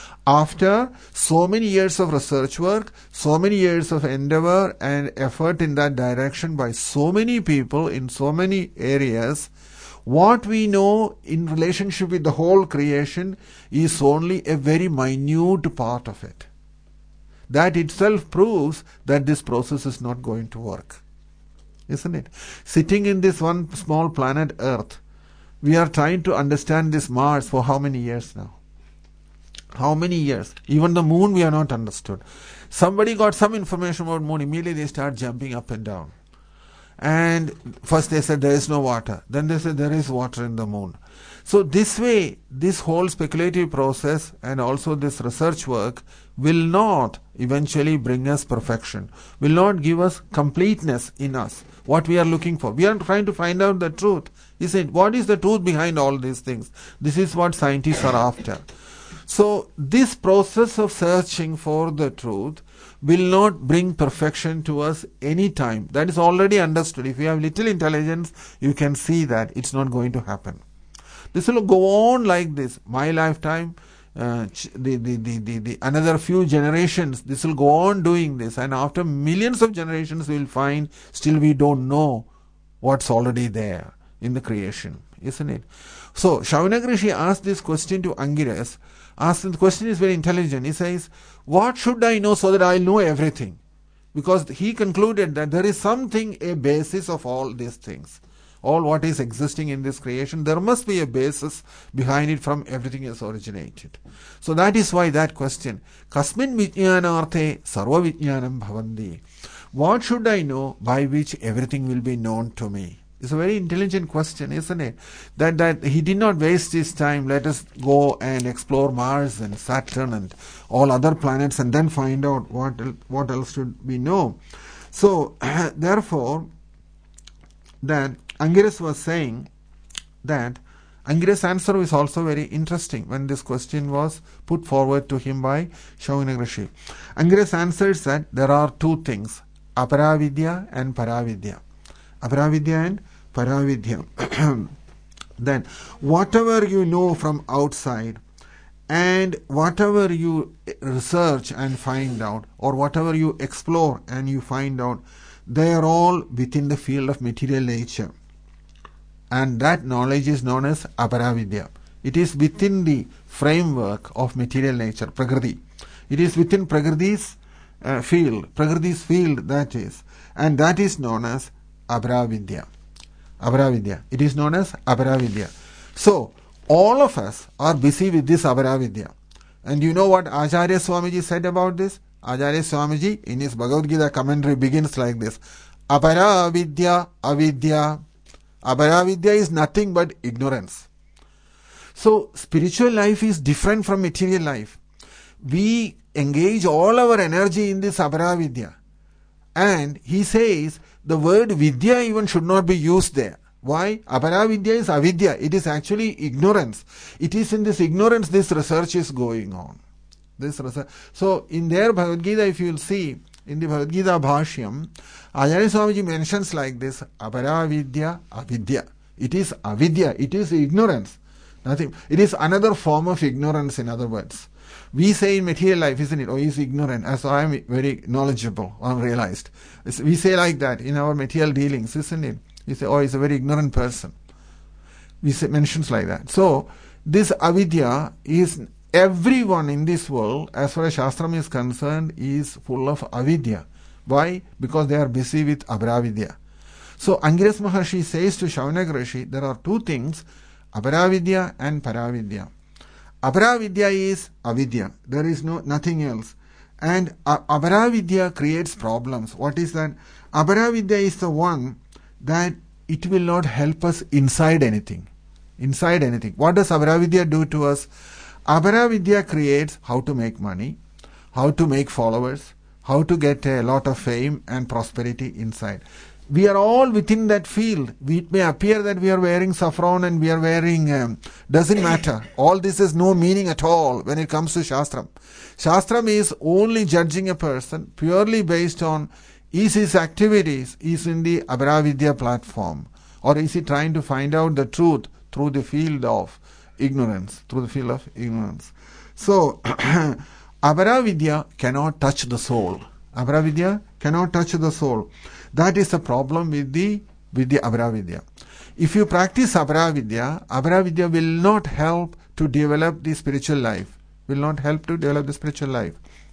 S2: After so many years of research work, so many years of endeavor and effort in that direction by so many people in so many areas, what we know in relationship with the whole creation is only a very minute part of it. That itself proves that this process is not going to work. Isn't it? Sitting in this one small planet Earth, we are trying to understand this Mars for how many years now? How many years? Even the moon we are not understood. Somebody got some information about moon, immediately they start jumping up and down. And first they said there is no water. Then they said there is water in the moon. So this way, this whole speculative process and also this research work will not eventually bring us perfection, will not give us completeness in us, what we are looking for. We are trying to find out the truth. He said, what is the truth behind all these things? This is what scientists are after. So this process of searching for the truth will not bring perfection to us any time. That is already understood. If you have little intelligence, you can see that it's not going to happen. This will go on like this. My lifetime, uh, the, the, the, the, the another few generations, this will go on doing this. And after millions of generations, we will find still we don't know what's already there in the creation. Isn't it? So, Shaunaka Rishi asked this question to Angiras. Asked, the question is very intelligent. He says, what should I know so that I know everything? Because he concluded that there is something, a basis of all these things. All what is existing in this creation, there must be a basis behind it from everything has originated. So that is why that question, Kasmin vijnanarthe sarva vijnanam bhavandi. What should I know by which everything will be known to me? It's a very intelligent question, isn't it? That that he did not waste his time. Let us go and explore Mars and Saturn and all other planets and then find out what what else should we know. So, therefore, that Angiras was saying that Angiras' answer is also very interesting when this question was put forward to him by Shaunaka Rishi. Angiras answers that there are two things, Aparavidya and Paravidya. Aparavidya and Paravidya. Then, whatever you know from outside and whatever you research and find out, or whatever you explore and you find out, they are all within the field of material nature. And that knowledge is known as Aparavidya. It is within the framework of material nature, Prakriti. It is within Prakriti's uh, field, Prakriti's field that is. And that is known as Aparavidya. Aparavidya. It is known as Aparavidya. So, all of us are busy with this Aparavidya. And you know what Acharya Swamiji said about this? Acharya Swamiji in his Bhagavad Gita commentary begins like this. Aparavidya, avidya. Aparavidya is nothing but ignorance. So, spiritual life is different from material life. We engage all our energy in this Aparavidya. And he says, the word Vidya even should not be used there. Why? Aparavidya is avidya. It is actually ignorance. It is in this ignorance this research is going on. This research. So, in their Bhagavad Gita, if you will see, in the Bhagavad Gita Bhashyam, Acharya Swamiji mentions like this, Aparavidya, avidya. It is avidya. It is ignorance. Nothing. It is another form of ignorance, in other words. We say in material life, isn't it? Oh, he's ignorant. As I am very knowledgeable, unrealized. We say like that in our material dealings, isn't it? We say, oh, he's a very ignorant person. We say mentions like that. So, this avidya is, everyone in this world, as far as Shastram is concerned, is full of avidya. Why? Because they are busy with Aparavidya. So, Angiras Maharshi says to Shaunaka Rishi, there are two things, Aparavidya and Paravidya. Aparavidya is avidya. There is no nothing else. And uh, Aparavidya creates problems. What is that? Aparavidya is the one that it will not help us inside anything. Inside anything. What does Aparavidya do to us? Aparavidya creates how to make money, how to make followers, how to get a lot of fame and prosperity inside. We are all within that field. It may appear that we are wearing saffron and we are wearing, um, doesn't matter. All this has no meaning at all when it comes to Shastram. Shastram is only judging a person purely based on is his activities is in the Aparavidya platform, or is he trying to find out the truth through the field of ignorance, through the field of ignorance. So, Aparavidya cannot touch the soul. Aparavidya cannot touch the soul. That is the problem with the with the Aparavidya. If you practice Aparavidya, Aparavidya will not help to develop the spiritual life. Will not help to develop the spiritual life.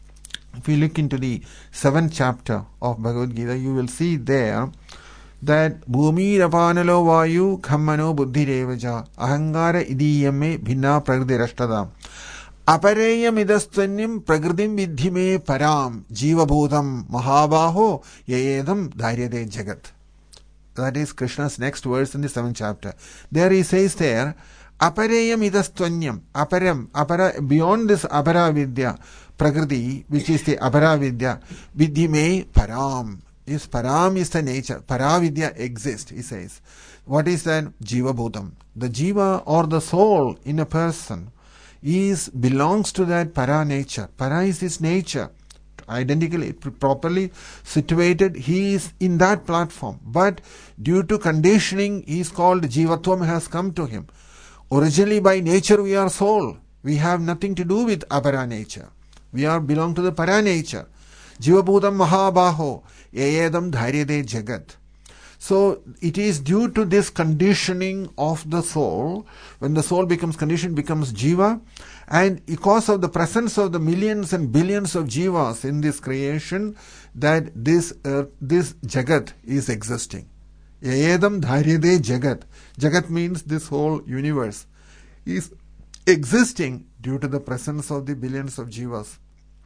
S2: If you look into the seventh chapter of Bhagavad Gita, you will see there that Bhumi Rapanalo Vayu Khammano Buddhi Revaja Ahangara Idiyame Bhinna Prakriti Rashtadam Apareyam idastanyam Prakritim Vidhime Param Jiva Bhutam Mahabaho Yayedam Dhairyade Jagat. That is Krishna's next verse in the seventh chapter. There he says there, Apareyam idastvanyam, aparam, apara, beyond this Aparavidya, Prakriti, which is the Aparavidya, Vidhime Param. Is Param is the nature. Paravidya exists, he says. What is that? Jiva Bhutam. The Jiva or the soul in a person is belongs to that Para nature. Para is his nature. Identically, properly situated, he is in that platform. But due to conditioning, he is called Jivatvam has come to him. Originally by nature we are soul. We have nothing to do with Apara nature. We are belong to the Para nature. Jivabhutam Mahabaho Yayedam Dhairyade Jagat. So it is due to this conditioning of the soul, when the soul becomes conditioned, becomes Jiva, and because of the presence of the millions and billions of Jivas in this creation, that this uh, this Jagat is existing. Yayedam Dhairyade Jagat. Jagat means this whole universe is existing due to the presence of the billions of Jivas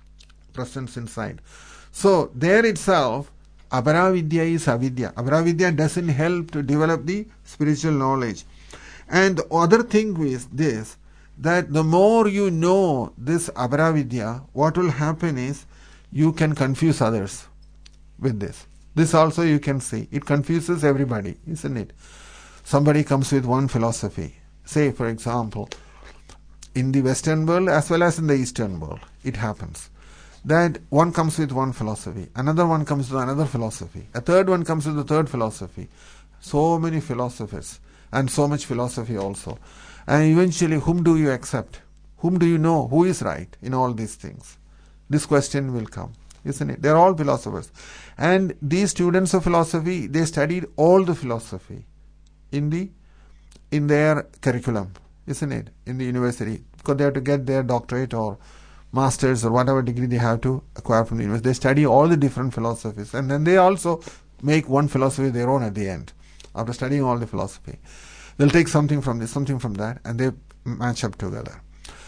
S2: presence inside. So there itself, Aparavidya is avidya. Aparavidya doesn't help to develop the spiritual knowledge. And the other thing is this, that the more you know this Aparavidya, what will happen is you can confuse others with this. This also you can see. It confuses everybody, isn't it? Somebody comes with one philosophy. Say, for example, in the Western world as well as in the Eastern world, it happens that one comes with one philosophy, another one comes with another philosophy, a third one comes with a third philosophy. So many philosophers and so much philosophy also. And eventually, whom do you accept? Whom do you know? Who is right in all these things? This question will come, isn't it? They are all philosophers. And these students of philosophy, they studied all the philosophy in the in their curriculum, isn't it? In the university. Because they have to get their doctorate or masters or whatever degree they have to acquire from the university. They study all the different philosophies. And then they also make one philosophy their own at the end. After studying all the philosophy, they'll take something from this, something from that, and they match up together.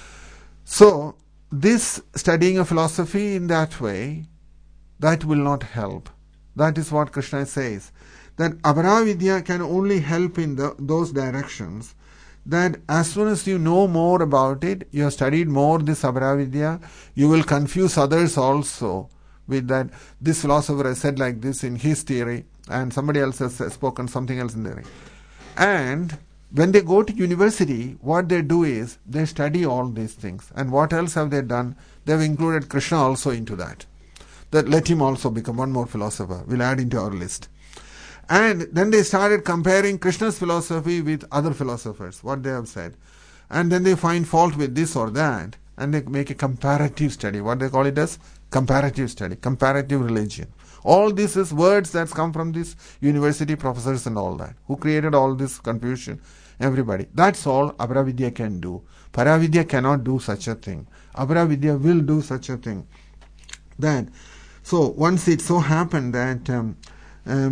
S2: So, this studying of philosophy in that way, that will not help. That is what Krishna says. That Aparavidya can only help in the, those directions. That as soon as you know more about it, you have studied more this Aparavidya, you will confuse others also with that. This philosopher has said like this in his theory, and somebody else has spoken something else in theory. And when they go to university, what they do is they study all these things. And what else have they done? They have included Krishna also into that. That let him also become one more philosopher. We'll add into our list. And then they started comparing Krishna's philosophy with other philosophers, what they have said. And then they find fault with this or that. And they make a comparative study. What they call it as comparative study, comparative religion. All this is words that's come from these university professors and all that, who created all this confusion. Everybody. That's all Aparavidya can do. Paravidya cannot do such a thing. Aparavidya will do such a thing. That, so once it so happened that um, um,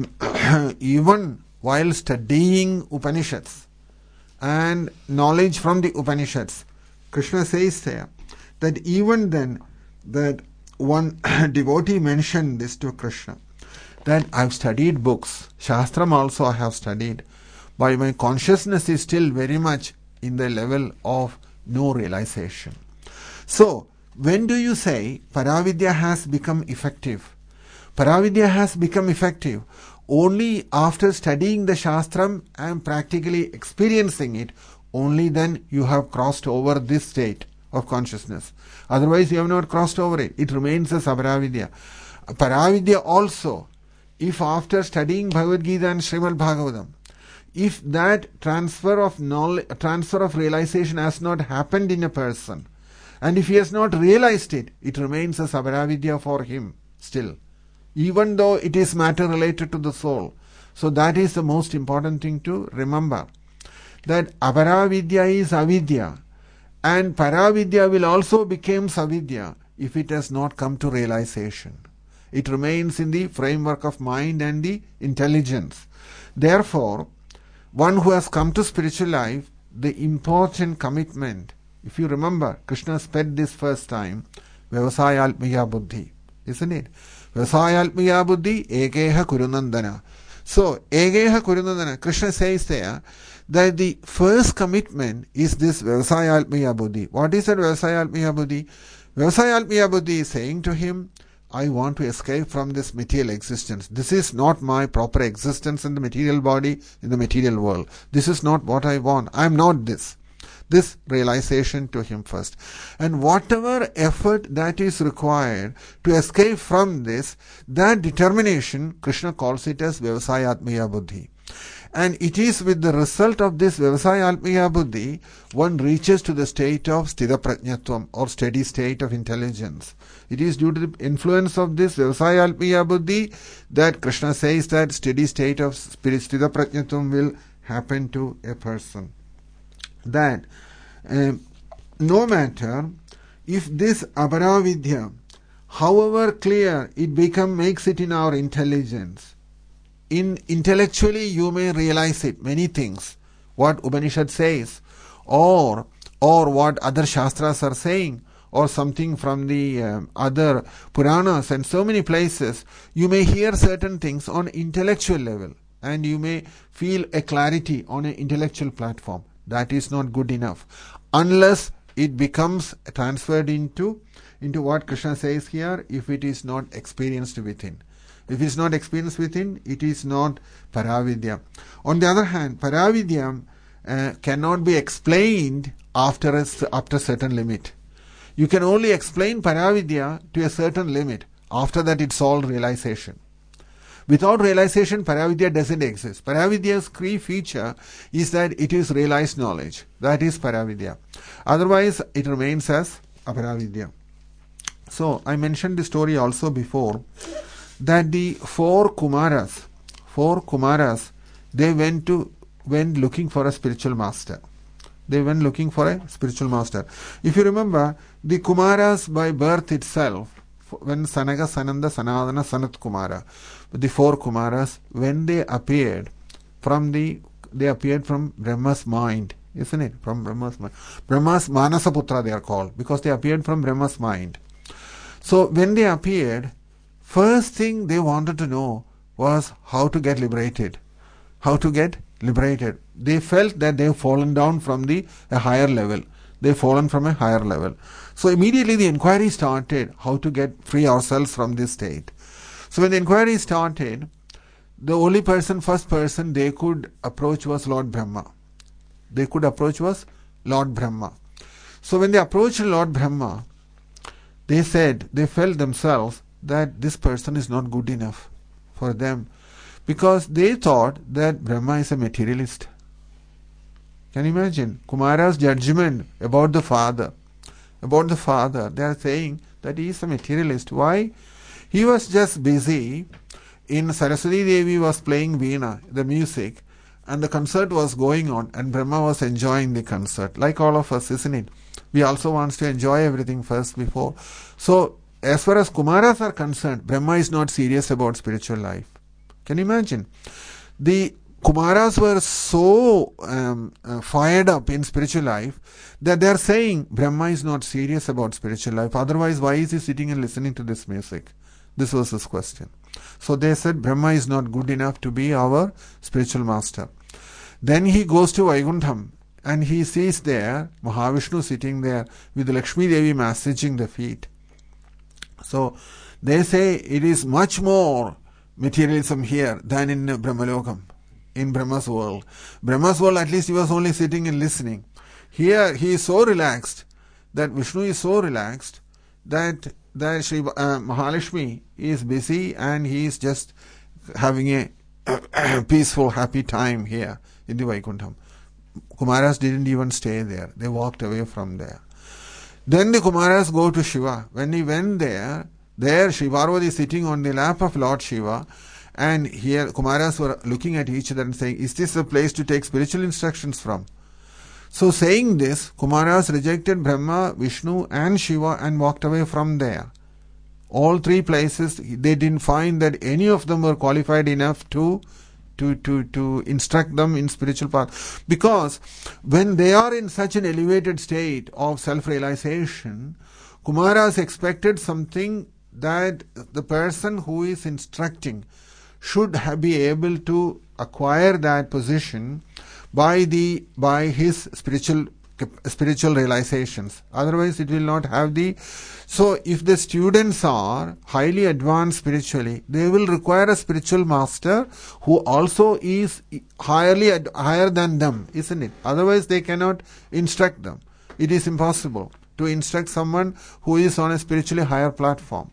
S2: even while studying Upanishads and knowledge from the Upanishads, Krishna says there that even then that one devotee mentioned this to Krishna, that I've studied books, Shastram also I have studied, but my consciousness is still very much in the level of no realization. So, when do you say Paravidya has become effective? Paravidya has become effective only after studying the Shastram and practically experiencing it. Only then you have crossed over this state of consciousness. Otherwise you have not crossed over it. It remains as Aparavidya. Paravidya also, if after studying Bhagavad Gita and Srimad Bhagavatam, if that transfer of knowledge, transfer of realization has not happened in a person, and if he has not realized it, it remains as Aparavidya for him still, even though it is matter related to the soul. So that is the most important thing to remember, that Aparavidya is avidya, and Paravidya will also become savidya if it has not come to realization. It remains in the framework of mind and the intelligence. Therefore, one who has come to spiritual life, the important commitment, if you remember, Krishna said this first time, Vyavasayalpmiya buddhi, isn't it? Vyavasayalpmiya buddhi, ekeha kurunandana. So, ekeha kurunandana, Krishna says there, that the first commitment is this Vyavasayalpmiya buddhi. What is that Vyavasayalpmiya buddhi? Vyavasayalpmiya buddhi is saying to him, I want to escape from this material existence. This is not my proper existence in the material body, in the material world. This is not what I want. I am not this. This realization to him first. And whatever effort that is required to escape from this, that determination, Krishna calls it as Vyavasayatmiya buddhi. And it is with the result of this Vyavasayatmiya buddhi, one reaches to the state of Sthira Prajnatvam, or steady state of intelligence. It is due to the influence of this Vyavasayatmiya buddhi that Krishna says that steady state of spirit Sthira Prajnatvam will happen to a person. That uh, no matter if this Aparavidya, however clear it become, makes it in our intelligence, in intellectually you may realize it, many things, what Upanishad says, or or what other Shastras are saying, or something from the um, other Puranas and so many places, you may hear certain things on intellectual level, and you may feel a clarity on an intellectual platform. That is not good enough, unless it becomes transferred into, into what Krishna says here, if it is not experienced within. If it is not experienced within, it is not Paravidya. On the other hand, Paravidya uh, cannot be explained after a, after a certain limit. You can only explain Paravidya to a certain limit. After that, it's all realization. Without realization, Paravidya doesn't exist. Paravidya's key feature is that it is realized knowledge. That is Paravidya. Otherwise, it remains as Aparavidya. So, I mentioned the story also before, that the four Kumaras, four Kumaras, they went to went looking for a spiritual master. They went looking for a spiritual master. If you remember, the Kumaras by birth itself, when Sanaka, Sananda, Sanadana, Sanat Kumara, the four Kumaras, when they appeared from the, they appeared from Brahma's mind, isn't it? From Brahma's mind. Brahma's Manasaputra they are called, because they appeared from Brahma's mind. So when they appeared, first thing they wanted to know was how to get liberated. How to get liberated. They felt that they've fallen down from the a higher level. They've fallen from a higher level. So immediately the inquiry started, how to get free ourselves from this state. So when the inquiry started, the only person, first person they could approach was Lord Brahma. They could approach was Lord Brahma. So when they approached Lord Brahma, they said, they felt themselves that this person is not good enough for them, because they thought that Brahma is a materialist. Can you imagine? Kumara's judgment about the father. About the father, they are saying that he is a materialist. Why? He was just busy in Saraswati Devi was playing Veena, the music, and the concert was going on, and Brahma was enjoying the concert. Like all of us, isn't it? We also want to enjoy everything first before. So, as far as Kumaras are concerned, Brahma is not serious about spiritual life. Can you imagine? The Kumaras were so um, uh, fired up in spiritual life that they are saying Brahma is not serious about spiritual life. Otherwise, why is he sitting and listening to this music? This was his question. So they said Brahma is not good enough to be our spiritual master. Then he goes to Vaikuntham and he sees there Mahavishnu sitting there with Lakshmi Devi massaging the feet. So they say it is much more materialism here than in Brahmalokam, in Brahma's world. Brahma's world, at least he was only sitting and listening. Here he is so relaxed, that Vishnu is so relaxed that that Shri uh, Mahalakshmi is busy and he is just having a, a peaceful, happy time here in the Vaikuntham. Kumaras didn't even stay there. They walked away from there. Then the Kumaras go to Shiva. When he went there, there Shri Parvati is sitting on the lap of Lord Shiva, and here Kumaras were looking at each other and saying, is this a place to take spiritual instructions from? So saying this, Kumaras rejected Brahma, Vishnu and Shiva and walked away from there. All three places, they didn't find that any of them were qualified enough to to to to instruct them in spiritual path. Because when they are in such an elevated state of self-realization, Kumaras expected something that the person who is instructing should have, be able to acquire that position by the by his spiritual spiritual realizations. Otherwise it will not have the... So if the students are highly advanced spiritually, they will require a spiritual master who also is highly ad, higher than them, isn't it? Otherwise they cannot instruct them. It is impossible to instruct someone who is on a spiritually higher platform.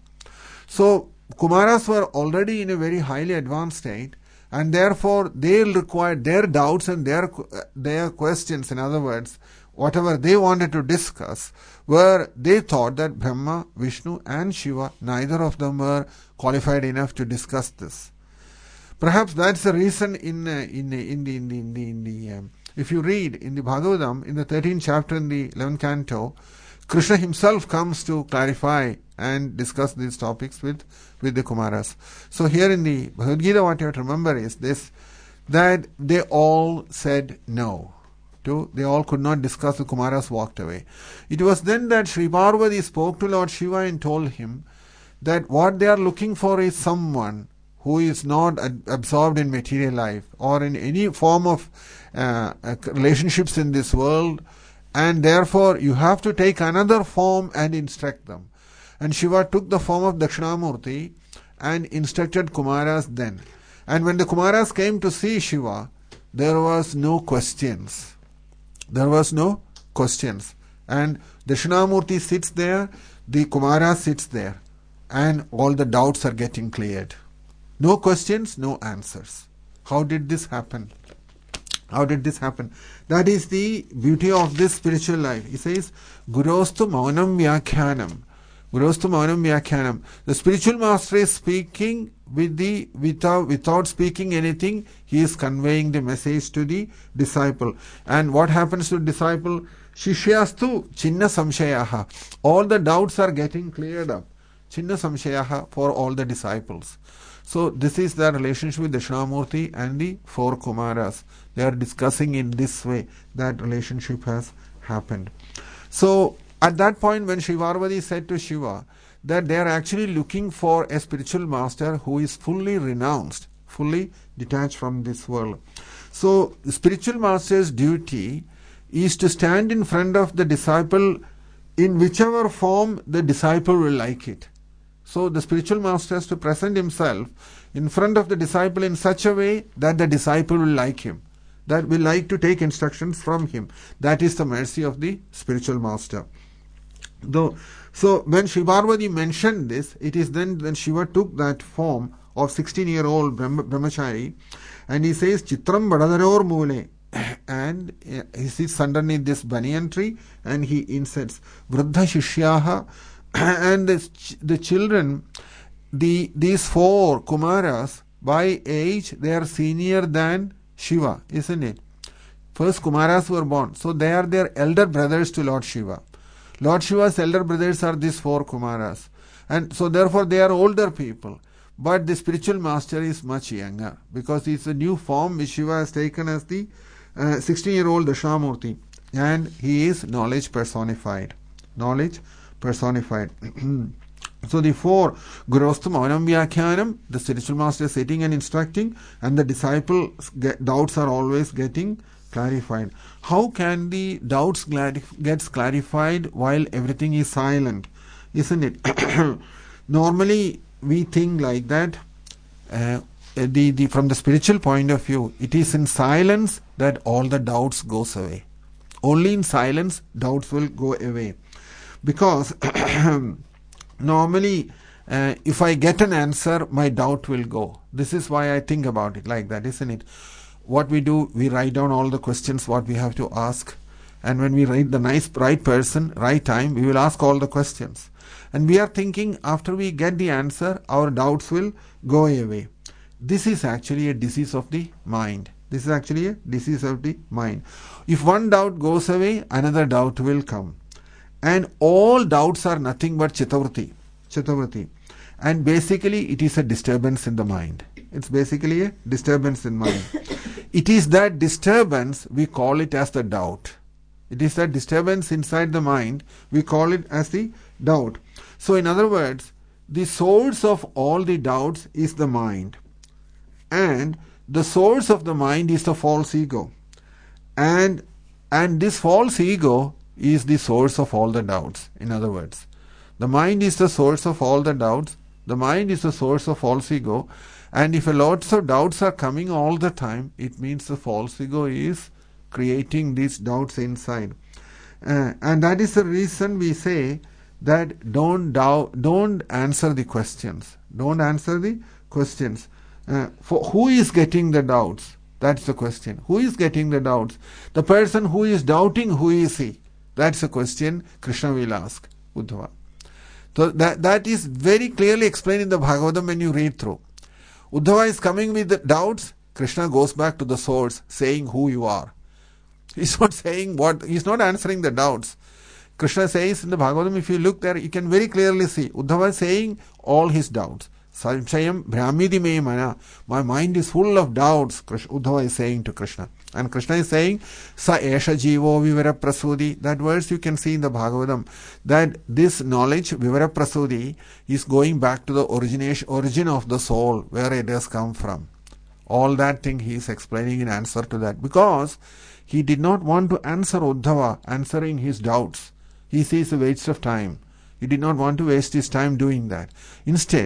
S2: So Kumaras were already in a very highly advanced state, and therefore they require their doubts and their their questions, in other words, whatever they wanted to discuss, where they thought that Brahma, Vishnu and Shiva, neither of them were qualified enough to discuss this. Perhaps that's the reason in uh, in, in the in the in the, in the um, if you read in the Bhagavatam, in the thirteenth chapter in the eleventh canto, Krishna himself comes to clarify and discuss these topics with, with the Kumaras. So here in the Bhagavad Gita, what you have to remember is this, that they all said no. To, they all could not discuss, the Kumaras walked away. It was then that Shri Parvati spoke to Lord Shiva and told him that what they are looking for is someone who is not ad- absorbed in material life or in any form of uh, relationships in this world, and therefore you have to take another form and instruct them. And Shiva took the form of Dakshinamurti and instructed Kumaras then. And when the Kumaras came to see Shiva, there was no questions. There was no questions. And Dakshinamurti sits there, the Kumara sits there, and all the doubts are getting cleared. No questions, no answers. How did this happen? How did this happen? That is the beauty of this spiritual life. He says, Gurostu Maunam Vyakyanam. Gurostu Maunam Vyakyanam. The spiritual master is speaking with the without without speaking anything. He is conveying the message to the disciple. And what happens to the disciple? Shishyastu Chinna Samshayaha. All the doubts are getting cleared up. Chinna Samshayaha for all the disciples. So this is the relationship with Dakshinamurti and the four Kumaras. They are discussing in this way that relationship has happened. So at that point when Shivarvati said to Shiva that they are actually looking for a spiritual master who is fully renounced, fully detached from this world. So the spiritual master's duty is to stand in front of the disciple in whichever form the disciple will like it. So the spiritual master has to present himself in front of the disciple in such a way that the disciple will like him, that will like to take instructions from him. That is the mercy of the spiritual master. Though, so when Shivarvati mentioned this, it is then when Shiva took that form of sixteen-year-old brahmachari, and he says, Chitram Badadaror Mule, and he sits underneath this banyan tree, and he inserts Vruddha Shishyaha, and the, the children, the these four Kumaras, by age they are senior than Shiva, isn't it? First Kumaras were born, so they are their elder brothers to Lord Shiva. Lord Shiva's elder brothers are these four Kumaras, and so therefore they are older people. But the spiritual master is much younger, because it's a new form which Shiva has taken as the uh, sixteen-year-old Dakshinamurti, and he is knowledge personified. Knowledge personified. So the four, Gurostu Maunam Vyakyanam, the spiritual master is sitting and instructing, and the disciples' doubts are always getting clarified. How can the doubts gets clarified while everything is silent? Isn't it? Normally we think like that. Uh, the, the from the spiritual point of view, it is in silence that all the doubts goes away. Only in silence doubts will go away. Because normally uh, if I get an answer, my doubt will go. This is why I think about it like that, isn't it? What we do, we write down all the questions what we have to ask, and when we write the nice right person, right time, we will ask all the questions. And we are thinking after we get the answer, our doubts will go away. This is actually a disease of the mind. This is actually a disease of the mind. If one doubt goes away, another doubt will come. And all doubts are nothing but Chittavritti. Chittavritti. And basically it is a disturbance in the mind. It's basically a disturbance in mind. It is that disturbance, we call it as the doubt. It is that disturbance inside the mind, we call it as the doubt. So in other words, the source of all the doubts is the mind. And the source of the mind is the false ego. And, and this false ego is the source of all the doubts. In other words, the mind is the source of all the doubts. The mind is the source of false ego. And if a lots of doubts are coming all the time, it means the false ego is creating these doubts inside. Uh, and that is the reason we say that don't doubt, don't answer the questions. Don't answer the questions. Uh, for who is getting the doubts? That's the question. Who is getting the doubts? The person who is doubting, who is he? That's the question Krishna will ask Uddhava. So that, that is very clearly explained in the Bhagavatam when you read through. Uddhava is coming with the doubts. Krishna goes back to the source saying who you are. He's not saying what, he's not answering the doubts. Krishna says in the Bhagavatam, if you look there, you can very clearly see Uddhava is saying all his doubts. Samshayam Brahmidi me mana. My mind is full of doubts, Uddhava is saying to Krishna. And Krishna is saying, Sa esha jivo vivara prasudi. That verse you can see in the Bhagavatam. That this knowledge, vivara prasudi, is going back to the origination, origin of the soul, where it has come from. All that thing he is explaining in answer to that. Because he did not want to answer Uddhava, answering his doubts. He says a waste of time. He did not want to waste his time doing that. Instead,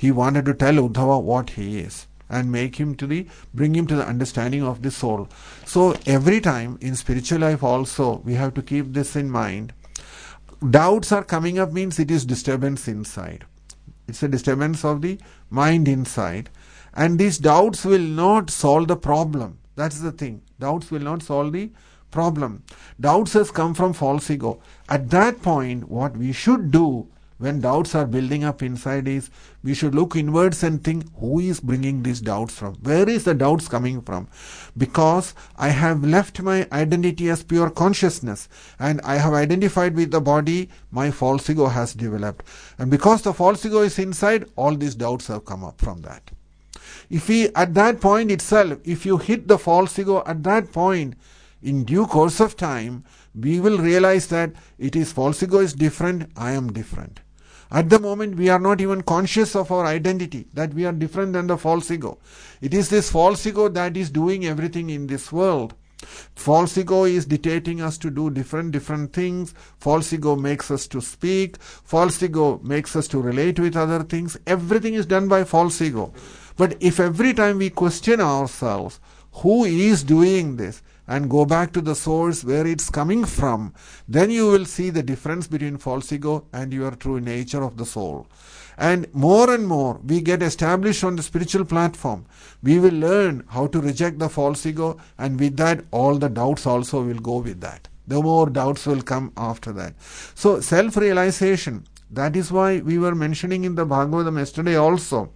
S2: he wanted to tell Uddhava what he is and make him to the, bring him to the understanding of the soul. So every time in spiritual life also, we have to keep this in mind. Doubts are coming up means it is disturbance inside. It's a disturbance of the mind inside. And these doubts will not solve the problem. That's the thing. Doubts will not solve the problem. Doubts has come from false ego. At that point, what we should do when doubts are building up inside is, we should look inwards and think, who is bringing these doubts from? Where is the doubts coming from? Because I have left my identity as pure consciousness and I have identified with the body, my false ego has developed. And because the false ego is inside, all these doubts have come up from that. If we, at that point itself, if you hit the false ego at that point, in due course of time, we will realize that it is false ego is different, I am different. At the moment, we are not even conscious of our identity, that we are different than the false ego. It is this false ego that is doing everything in this world. False ego is dictating us to do different, different things. False ego makes us to speak. False ego makes us to relate with other things. Everything is done by false ego. But if every time we question ourselves, who is doing this, and go back to the source where it's coming from, then you will see the difference between false ego and your true nature of the soul. And more and more we get established on the spiritual platform, we will learn how to reject the false ego, and with that all the doubts also will go with that. The more doubts will come after that. So self-realization, that is why we were mentioning in the Bhagavatam yesterday also,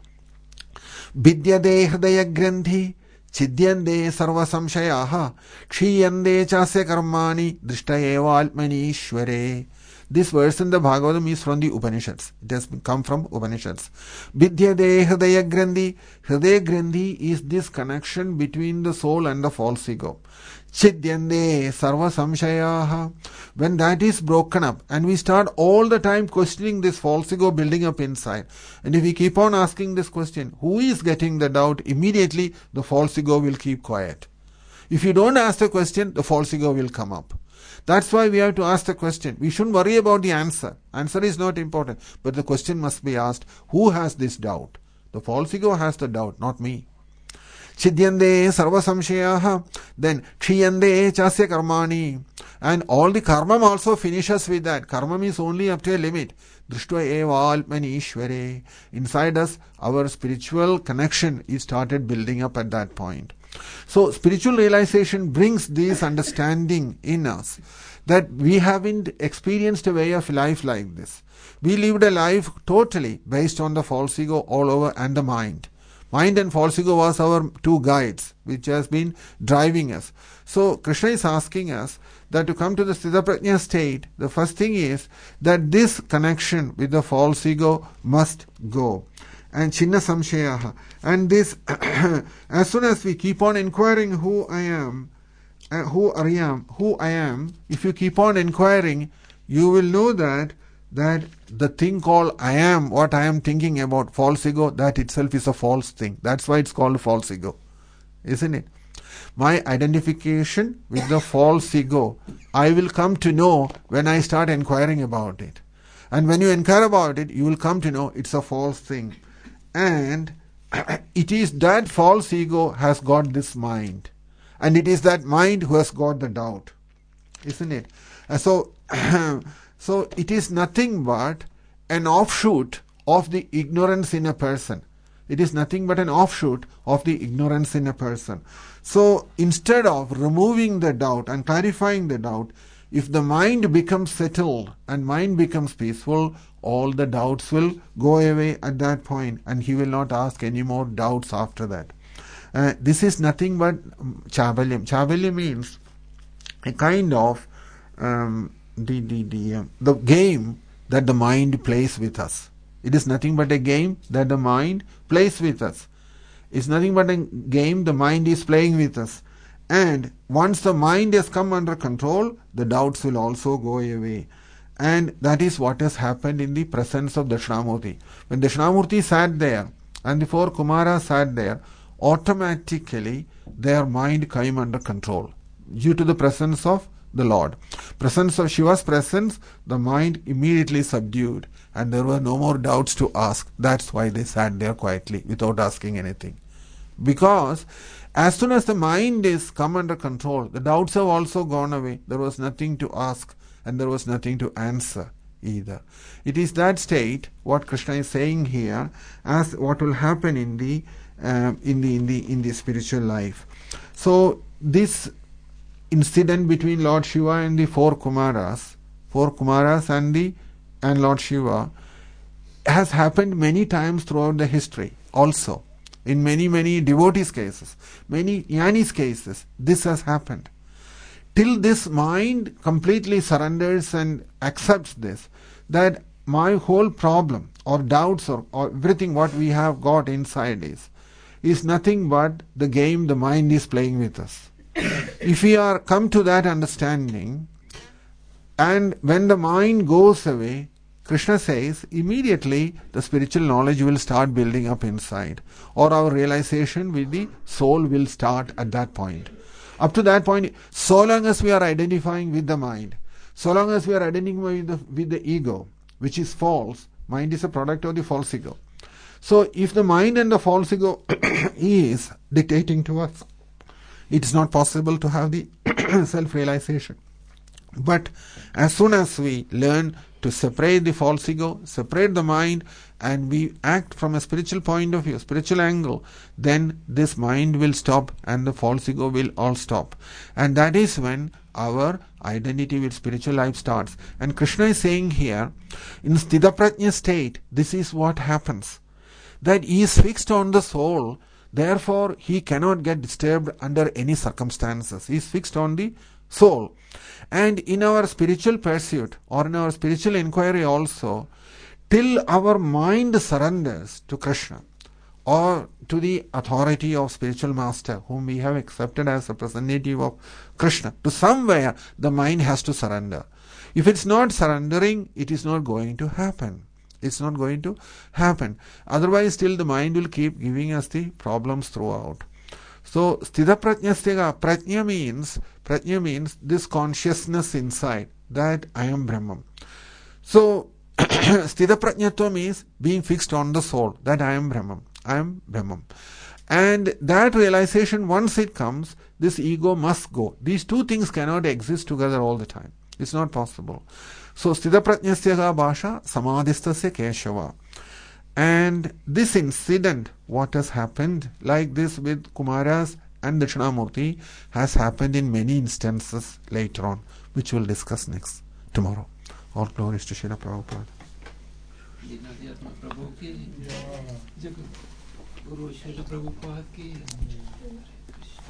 S2: Vidyade Hridaya Grandhi Chidyande sarva samshayaha kshiyande chasya karmani drishta eva atmani ishvare. This verse in the Bhagavatam is from the Upanishads. It has come from Upanishads. Vidyade hridaya grandhi. Hridaya grandhi is this connection between the soul and the false ego. Chidyande sarva samshayaha. When that is broken up and we start all the time questioning this false ego building up inside, and if we keep on asking this question, who is getting the doubt, immediately the false ego will keep quiet. If you don't ask the question, the false ego will come up. That's why we have to ask the question. We shouldn't worry about the answer. Answer is not important, but the question must be asked, who has this doubt? The false ego has the doubt, not me. Chidyande sarva samshayaha. Then kshiyande chasya karmani. And all the karma also finishes with that. Karma is only up to a limit. Drishtva eva almani ishvare. Inside us, our spiritual connection is started building up at that point. So spiritual realization brings this understanding in us that we haven't experienced a way of life like this. We lived a life totally based on the false ego all over and the mind. Mind and false ego was our two guides which has been driving us. So Krishna is asking us that to come to the Sthita Prajna state, the first thing is that this connection with the false ego must go. And Chinna Samshayaha. And this, as soon as we keep on inquiring who I am, uh, who I am, who I am, if you keep on inquiring, you will know that that the thing called I am, what I am thinking about, false ego, that itself is a false thing. That's why it's called false ego, isn't it? My identification with the false ego, I will come to know when I start inquiring about it. And when you inquire about it, you will come to know it's a false thing. And it is that false ego has got this mind. And it is that mind who has got the doubt. Isn't it? And so, so it is nothing but an offshoot of the ignorance in a person. It is nothing but an offshoot of the ignorance in a person. So instead of removing the doubt and clarifying the doubt, if the mind becomes settled and mind becomes peaceful, all the doubts will go away at that point, and he will not ask any more doubts after that. Uh, this is nothing but chabalyam. Chabalyam means a kind of um, the the the uh, the game that the mind plays with us. It is nothing but a game that the mind plays with us. It's nothing but a game the mind is playing with us. And once the mind has come under control, the doubts will also go away. And that is what has happened in the presence of Dakshinamurti. When Dakshinamurti sat there and the four Kumaras sat there, automatically their mind came under control due to the presence of the Lord. Presence of Shiva's presence, the mind immediately subdued and there were no more doubts to ask. That's why they sat there quietly without asking anything. Because as soon as the mind is come under control, the doubts have also gone away. There was nothing to ask and there was nothing to answer either. It is that state, what Krishna is saying here, as what will happen in the uh, in the in the in the spiritual life. So this incident between Lord Shiva and the four Kumaras, four Kumaras and the and Lord Shiva, has happened many times throughout the history also. In many, many devotees' cases, many jnanis' cases, this has happened. Till this mind completely surrenders and accepts this, that my whole problem or doubts or, or everything what we have got inside is, is nothing but the game the mind is playing with us. If we are come to that understanding, and when the mind goes away, Krishna says, immediately the spiritual knowledge will start building up inside, or our realization with the soul will start at that point. Up to that point, so long as we are identifying with the mind, so long as we are identifying with the, with the ego, which is false, mind is a product of the false ego. So if the mind and the false ego is dictating to us, it is not possible to have the self-realization. But as soon as we learn to separate the false ego, separate the mind, and we act from a spiritual point of view, spiritual angle, then this mind will stop and the false ego will all stop. And that is when our identity with spiritual life starts. And Krishna is saying here, in Sthitaprajna state, this is what happens. That he is fixed on the soul, therefore he cannot get disturbed under any circumstances. He is fixed on the soul. And in our spiritual pursuit or in our spiritual inquiry also, till our mind surrenders to Krishna or to the authority of spiritual master whom we have accepted as representative of Krishna, to somewhere the mind has to surrender. If it's not surrendering, it is not going to happen. It's not going to happen. Otherwise, still the mind will keep giving us the problems throughout. So, Sthita Prajnasthya, Prajna means, Prajna means this consciousness inside, that I am Brahman. So, Sthita Prajnatva means being fixed on the soul, that I am Brahman, I am Brahman. And that realization, once it comes, this ego must go. These two things cannot exist together all the time. It's not possible. So, Sthita Prajnasthya Bhasha, Samadhistasya Keshava. And this incident, what has happened, like this with Kumaras and Dakshinamurti, has happened in many instances later on, which we'll discuss next, tomorrow. All glories to Srila Prabhupada.
S3: Guru Srila Prabhupada ki